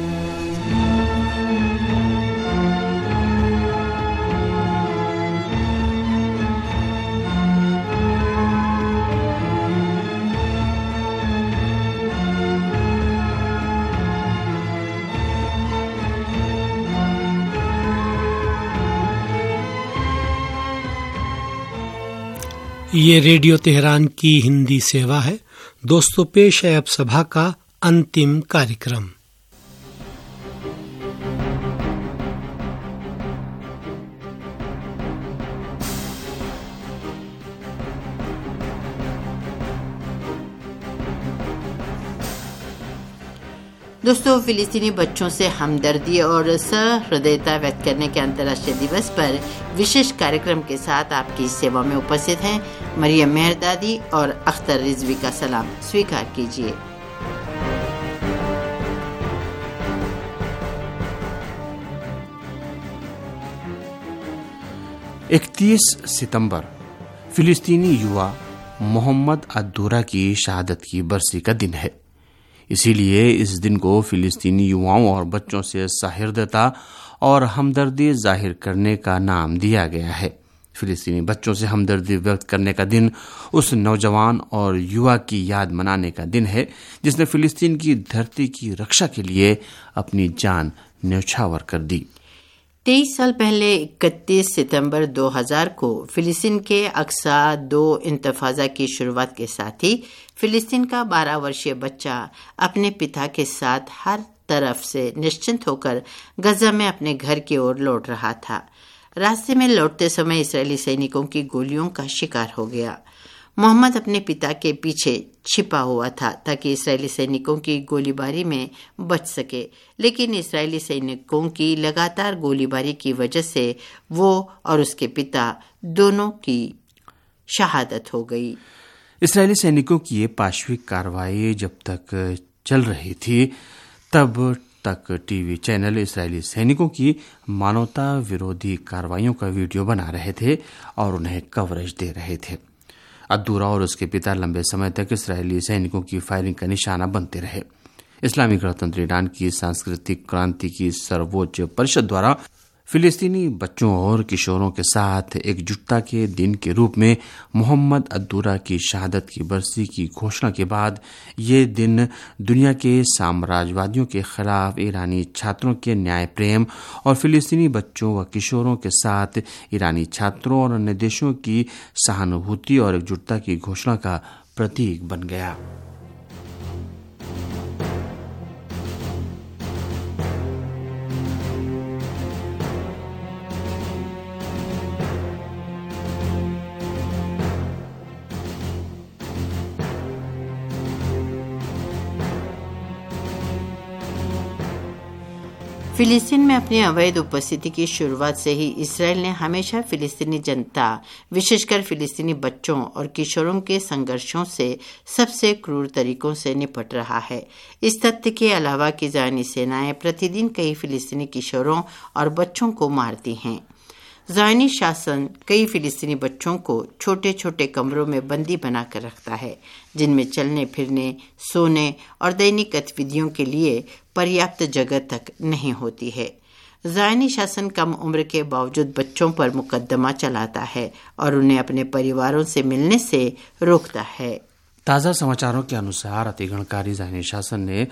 ये रेडियो तेहरान की हिंदी सेवा है। दोस्तों, पेश है अब सभा का अंतिम कार्यक्रम। दोस्तों, फिलिस्तीनी बच्चों से हमदर्दी और सहृदयता व्यक्त करने के अंतर्राष्ट्रीय दिवस पर विशेष कार्यक्रम के साथ आपकी सेवा में उपस्थित हैं मरियम मेहरदादी और अख्तर रिजवी का सलाम स्वीकार कीजिए। इकतीस सितंबर फिलिस्तीनी युवा मोहम्मद अद्दूरा की शहादत की बरसी का दिन है। इसीलिए इस दिन को फिलिस्तीनी युवाओं और बच्चों से सहृदयता और हमदर्दी जाहिर करने का नाम दिया गया है। फिलिस्तीनी बच्चों से हमदर्दी व्यक्त करने का दिन उस नौजवान और युवा की याद मनाने का दिन है जिसने फिलिस्तीन की धरती की रक्षा के लिए अपनी जान न्यौछावर कर दी। 23 साल पहले 31 सितंबर 2000 को फिलिस्तीन के अक्सा 2 इंतफाजा की शुरुआत के साथ ही फिलिस्तीन का 12 वर्षीय बच्चा अपने पिता के साथ हर तरफ से निश्चिंत होकर गजा में अपने घर की ओर लौट रहा था। रास्ते में लौटते समय इस्राएली सैनिकों की गोलियों का शिकार हो गया। मोहम्मद अपने पिता के पीछे छिपा हुआ था ताकि इस्राएली सैनिकों की गोलीबारी में बच सके, लेकिन इस्राएली सैनिकों की लगातार गोलीबारी की वजह से वो और उसके पिता दोनों की शहादत हो गई। इस्राएली सैनिकों की ये पाशविक कार्रवाई जब तक चल रही थी, तब तक टीवी चैनल इसराइली सैनिकों की मानवता विरोधी कार्रवाइयों का वीडियो बना रहे थे और उन्हें कवरेज दे रहे थे। अद्दूरा और उसके पिता लंबे समय तक इसराइली सैनिकों की फायरिंग का निशाना बनते रहे। इस्लामी गणतंत्र ईरान की सांस्कृतिक क्रांति की सर्वोच्च परिषद द्वारा फिलिस्तीनी बच्चों और किशोरों के साथ एकजुटता के दिन के रूप में मोहम्मद अद्दूरा की शहादत की बरसी की घोषणा के बाद ये दिन दुनिया के साम्राज्यवादियों के खिलाफ ईरानी छात्रों के न्याय प्रेम और फिलिस्तीनी बच्चों व किशोरों के साथ ईरानी छात्रों और अन्य देशों की सहानुभूति और एकजुटता की घोषणा का प्रतीक बन गया। फिलिस्तीन में अपनी अवैध उपस्थिति की शुरुआत से ही इसराइल ने हमेशा फिलिस्तीनी जनता, विशेषकर फिलिस्तीनी बच्चों और किशोरों के संघर्षों से सबसे क्रूर तरीकों से निपट रहा है। इस तथ्य के अलावा कि ज़ायनी सेनाएं प्रतिदिन कई फिलिस्तीनी किशोरों और बच्चों को मारती हैं। ज़ायनी शासन कई फिलिस्तीनी बच्चों को छोटे छोटे कमरों में बंदी बनाकर रखता है, जिनमें चलने फिरने, सोने और दैनिक गतिविधियों के लिए पर्याप्त जगह तक नहीं होती है। ज़ायनी शासन कम उम्र के बावजूद बच्चों पर मुकदमा चलाता है और उन्हें अपने परिवारों से मिलने से रोकता है। ताज़ा समाचारों के अनुसार अतिगणकारी ज़ायनी शासन ने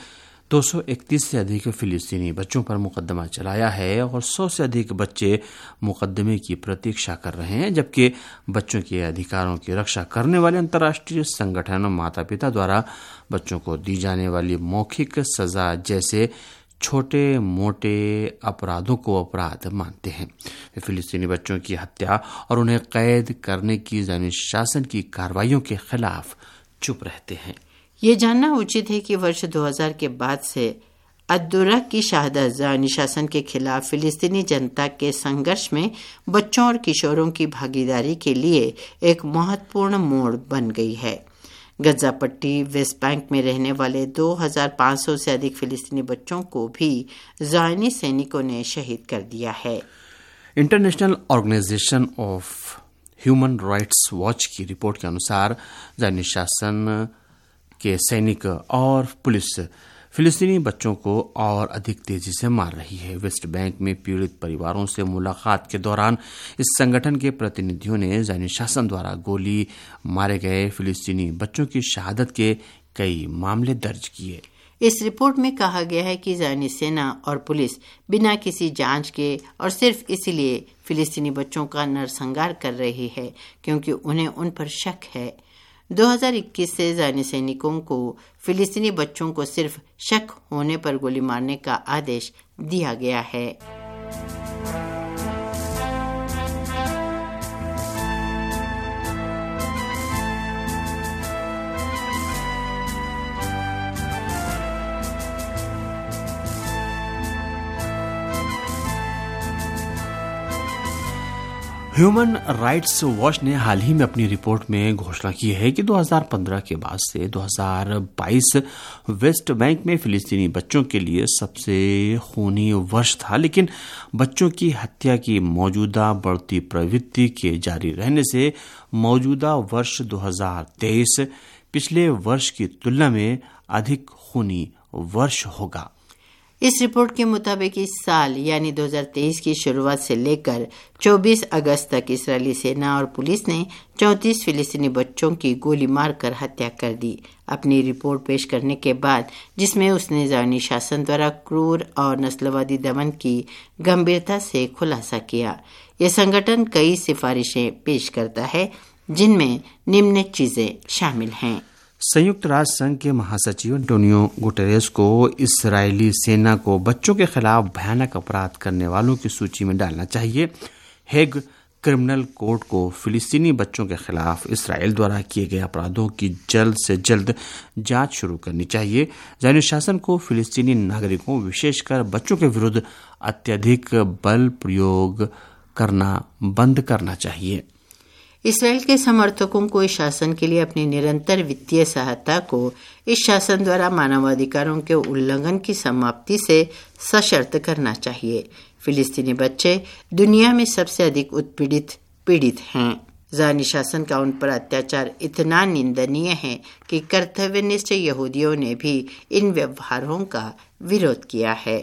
231 से अधिक फिलिस्तीनी बच्चों पर मुकदमा चलाया है और 100 से अधिक बच्चे मुकदमे की प्रतीक्षा कर रहे हैं, जबकि बच्चों के अधिकारों की रक्षा करने वाले अंतर्राष्ट्रीय संगठन माता पिता द्वारा बच्चों को दी जाने वाली मौखिक सजा जैसे छोटे मोटे अपराधों को अपराध मानते हैं। वे फिलिस्तीनी बच्चों की हत्या और उन्हें कैद करने की ज़ायनी शासन की कार्रवाइयों के खिलाफ चुप रहते हैं। ये जानना उचित है कि वर्ष 2000 के बाद से अद्दूरा की शहादत ज़ायनी शासन के खिलाफ फिलिस्तीनी जनता के संघर्ष में बच्चों और किशोरों की भागीदारी के लिए एक महत्वपूर्ण मोड़ बन गई है। गजा पट्टी वेस्ट बैंक में रहने वाले 2500 से अधिक फिलिस्तीनी बच्चों को भी ज़ायनी सैनिकों ने शहीद कर दिया है। International organisation of human rights watch की रिपोर्ट के अनुसार ज़ायनी शासन के सैनिक और पुलिस फिलिस्तीनी बच्चों को और अधिक तेजी से मार रही है। वेस्ट बैंक में पीड़ित परिवारों से मुलाकात के दौरान इस संगठन के प्रतिनिधियों ने ज़ायनी शासन द्वारा गोली मारे गए फिलिस्तीनी बच्चों की शहादत के कई मामले दर्ज किए। इस रिपोर्ट में कहा गया है कि ज़ायनी सेना और पुलिस बिना किसी जांच के और सिर्फ इसीलिए फिलिस्तीनी बच्चों का नरसंहार कर रही है क्योंकि उन्हें उन पर शक है। 2021 से ज़ायनी सैनिकों को फिलिस्तीनी बच्चों को सिर्फ शक होने पर गोली मारने का आदेश दिया गया है। ह्यूमन राइट्स वॉच ने हाल ही में अपनी रिपोर्ट में घोषणा की है कि 2015 के बाद से 2022 वेस्ट बैंक में फिलिस्तीनी बच्चों के लिए सबसे खूनी वर्ष था, लेकिन बच्चों की हत्या की मौजूदा बढ़ती प्रवृत्ति के जारी रहने से मौजूदा वर्ष 2023 पिछले वर्ष की तुलना में अधिक खूनी वर्ष होगा। इस रिपोर्ट के मुताबिक इस साल यानी 2023 की शुरुआत से लेकर 24 अगस्त तक इस्राएली सेना और पुलिस ने 34 फिलिस्तीनी बच्चों की गोली मारकर हत्या कर दी। अपनी रिपोर्ट पेश करने के बाद जिसमें उसने ज़ायनी शासन द्वारा क्रूर और नस्लवादी दमन की गंभीरता से खुलासा किया। यह संगठन कई सिफारिशें पेश करता है जिनमें निम्न चीजें शामिल हैं। संयुक्त राष्ट्र संघ के महासचिव एंटोनियो गुटेरेस को इस्राएली सेना को बच्चों के खिलाफ भयानक अपराध करने वालों की सूची में डालना चाहिए। हेग क्रिमिनल कोर्ट को फिलिस्तीनी बच्चों के खिलाफ इसराइल द्वारा किए गए अपराधों की जल्द से जल्द जांच शुरू करनी चाहिए। ज़ायनी शासन को फिलिस्तीनी नागरिकों विशेषकर बच्चों के विरुद्ध अत्यधिक बल प्रयोग करना बंद करना चाहिए। इसराइल के समर्थकों को इस शासन के लिए अपनी निरंतर वित्तीय सहायता को इस शासन द्वारा मानवाधिकारों के उल्लंघन की समाप्ति से सशर्त करना चाहिए। फिलिस्तीनी बच्चे दुनिया में सबसे अधिक पीड़ित हैं। ज़ानी शासन का उन पर अत्याचार इतना निंदनीय है कि कर्तव्यनिष्ठ यहूदियों ने भी इन व्यवहारों का विरोध किया है।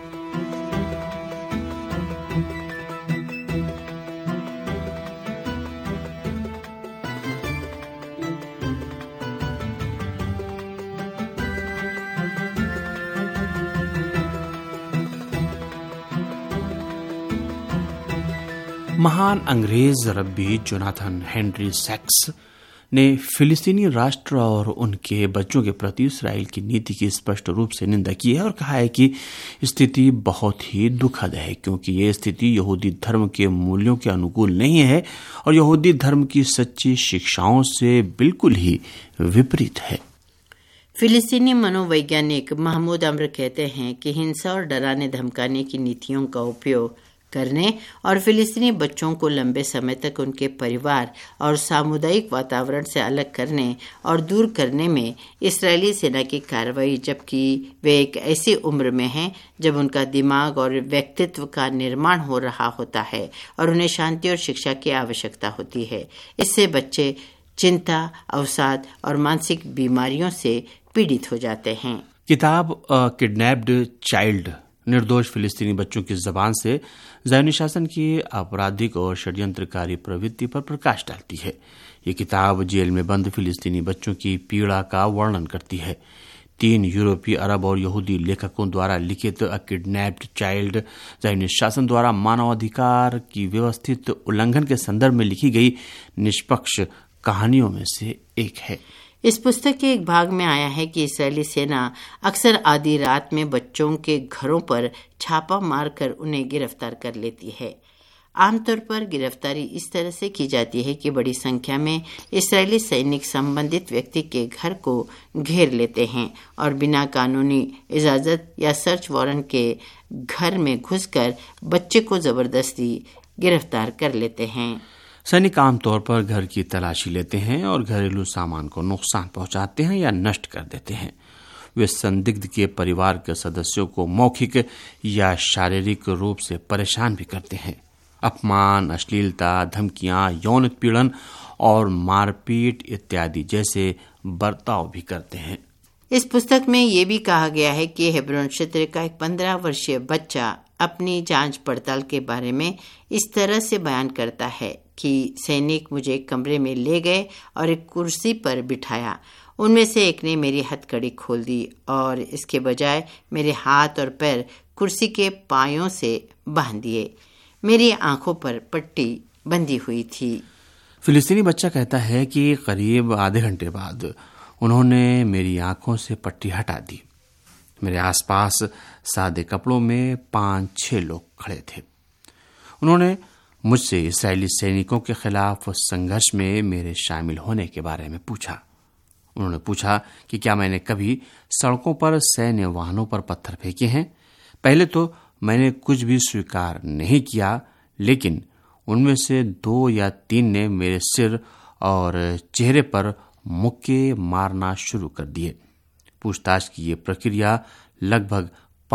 महान अंग्रेज रब्बी जोनाथन हेनरी सैक्स ने फिलिस्तीनी राष्ट्र और उनके बच्चों के प्रति इसराइल की नीति की स्पष्ट रूप से निंदा की है और कहा है कि स्थिति बहुत ही दुखद है, क्योंकि ये स्थिति यहूदी धर्म के मूल्यों के अनुकूल नहीं है और यहूदी धर्म की सच्ची शिक्षाओं से बिल्कुल ही विपरीत है। फिलिस्तीनी मनोवैज्ञानिक महमूद अमर कहते हैं कि हिंसा और डराने धमकाने की नीतियों का उपयोग करने और फिलिस्तीनी बच्चों को लंबे समय तक उनके परिवार और सामुदायिक वातावरण से अलग करने और दूर करने में इस्राएली सेना की कार्रवाई, जबकि वे एक ऐसी उम्र में हैं जब उनका दिमाग और व्यक्तित्व का निर्माण हो रहा होता है और उन्हें शांति और शिक्षा की आवश्यकता होती है। इससे बच्चे चिंता, अवसाद और मानसिक बीमारियों से पीड़ित हो जाते हैं। किताब किडनैप्ड चाइल्ड निर्दोष फिलिस्तीनी बच्चों की जबान से ज़ायोनी शासन की आपराधिक और षड्यंत्रकारी प्रवृत्ति पर प्रकाश डालती है। ये किताब जेल में बंद फिलिस्तीनी बच्चों की पीड़ा का वर्णन करती है। 3 यूरोपीय, अरब और यहूदी लेखकों द्वारा लिखित अ किडनैप्ड चाइल्ड ज़ायोनी शासन द्वारा मानवाधिकार की व्यवस्थित उल्लंघन के संदर्भ में लिखी गई निष्पक्ष कहानियों में से एक है। इस पुस्तक के एक भाग में आया है कि इस्राएली सेना अक्सर आधी रात में बच्चों के घरों पर छापा मारकर उन्हें गिरफ्तार कर लेती है। आमतौर पर गिरफ्तारी इस तरह से की जाती है कि बड़ी संख्या में इस्राएली सैनिक संबंधित व्यक्ति के घर को घेर लेते हैं और बिना कानूनी इजाजत या सर्च वारंट के घर में घुसकर बच्चे को जबरदस्ती गिरफ्तार कर लेते हैं। सैनिक आमतौर पर घर की तलाशी लेते हैं और घरेलू सामान को नुकसान पहुंचाते हैं या नष्ट कर देते हैं। वे संदिग्ध के परिवार के सदस्यों को मौखिक या शारीरिक रूप से परेशान भी करते हैं। अपमान, अश्लीलता, धमकियां, यौन उत्पीड़न और मारपीट इत्यादि जैसे बर्ताव भी करते हैं। इस पुस्तक में ये भी कहा गया है कि हेब्रोन क्षेत्र का एक 15 वर्षीय बच्चा अपनी जांच पड़ताल के बारे में इस तरह से बयान करता है कि सैनिक मुझे एक कमरे में ले गए और एक कुर्सी पर बिठाया। उनमें से एक ने मेरी हथकड़ी खोल दी और इसके बजाय मेरे हाथ और पैर कुर्सी के पायों से बांध दिए। मेरी आंखों पर पट्टी बंधी हुई थी। फिलिस्तीनी बच्चा कहता है कि करीब आधे घंटे बाद उन्होंने मेरी आंखों से पट्टी हटा दी। मेरे आसपास सादे कपड़ों में 5-6 लोग खड़े थे। उन्होंने मुझसे इस्राएली सैनिकों के खिलाफ संघर्ष में मेरे शामिल होने के बारे में पूछा। उन्होंने पूछा कि क्या मैंने कभी सड़कों पर सैन्य वाहनों पर पत्थर फेंके हैं। पहले तो मैंने कुछ भी स्वीकार नहीं किया, लेकिन उनमें से 2 या 3 ने मेरे सिर और चेहरे पर मुक्के मारना शुरू कर दिए। पूछताछ की ये प्रक्रिया लगभग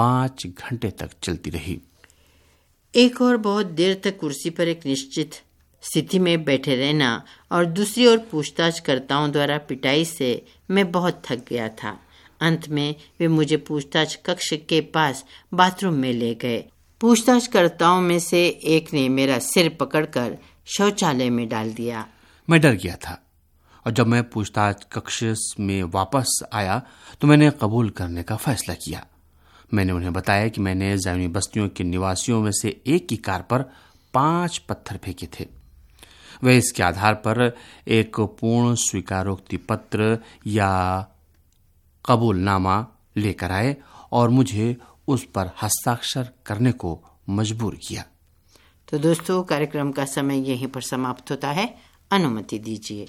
5 घंटे तक चलती रही। एक और बहुत देर तक कुर्सी पर एक निश्चित स्थिति में बैठे रहना और दूसरी ओर पूछताछकर्ताओं द्वारा पिटाई से मैं बहुत थक गया था। अंत में वे मुझे पूछताछ कक्ष के पास बाथरूम में ले गए। पूछताछकर्ताओं में से एक ने मेरा सिर पकड़कर शौचालय में डाल दिया। मैं डर गया था और जब मैं पूछताछ कक्ष में वापस आया तो मैंने कबूल करने का फैसला किया। मैंने उन्हें बताया कि मैंने ज़ायोनी बस्तियों के निवासियों में से एक की कार पर 5 पत्थर फेंके थे। वे इसके आधार पर एक पूर्ण स्वीकारोक्ति पत्र या कबूलनामा लेकर आए और मुझे उस पर हस्ताक्षर करने को मजबूर किया। तो दोस्तों, कार्यक्रम का समय यहीं पर समाप्त होता है। अनुमति दीजिए।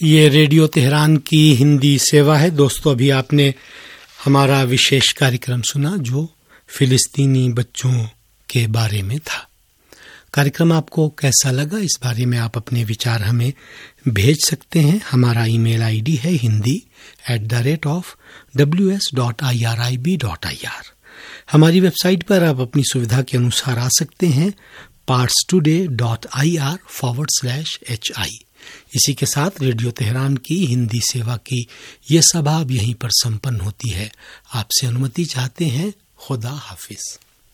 ये रेडियो तेहरान की हिंदी सेवा है। दोस्तों, अभी आपने हमारा विशेष कार्यक्रम सुना जो फिलिस्तीनी बच्चों के बारे में था। कार्यक्रम आपको कैसा लगा, इस बारे में आप अपने विचार हमें भेज सकते हैं। हमारा ईमेल आईडी है hindi@ws.irib.ir। हमारी वेबसाइट पर आप अपनी सुविधा के अनुसार आ सकते हैं, parstoday.ir/hi। इसी के साथ रेडियो तेहरान की हिंदी सेवा की ये सभा अब यहीं पर संपन्न होती है। आपसे अनुमति चाहते हैं। खुदा हाफिज।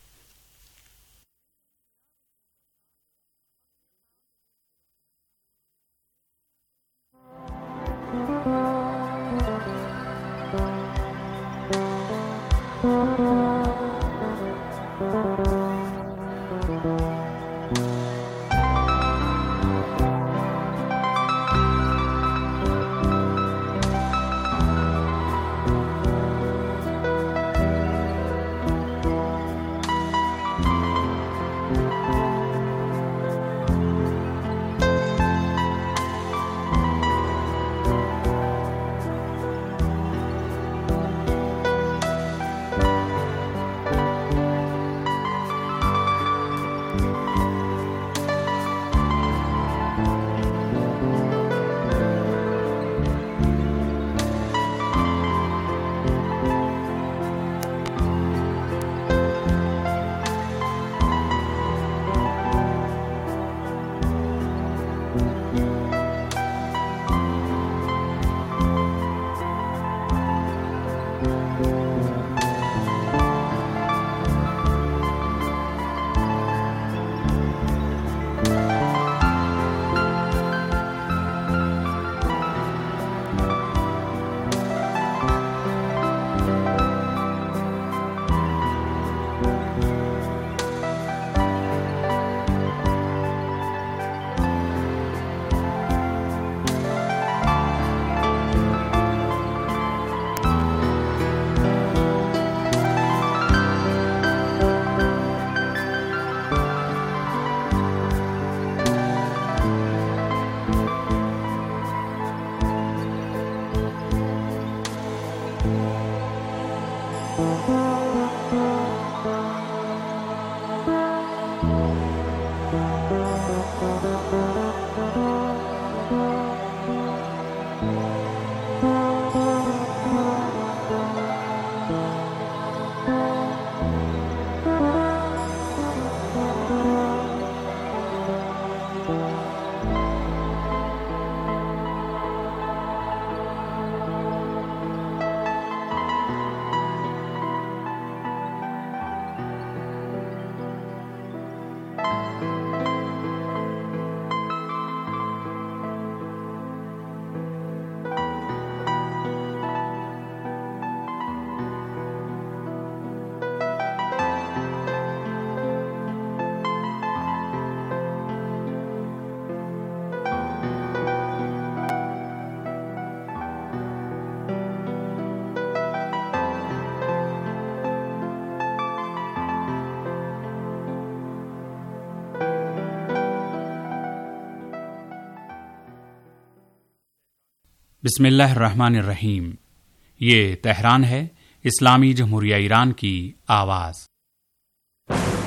बिस्मिल्लाहिर्रहमानिर्रहीम। ये तेहरान है, इस्लामी जमहूरिया ईरान की आवाज़।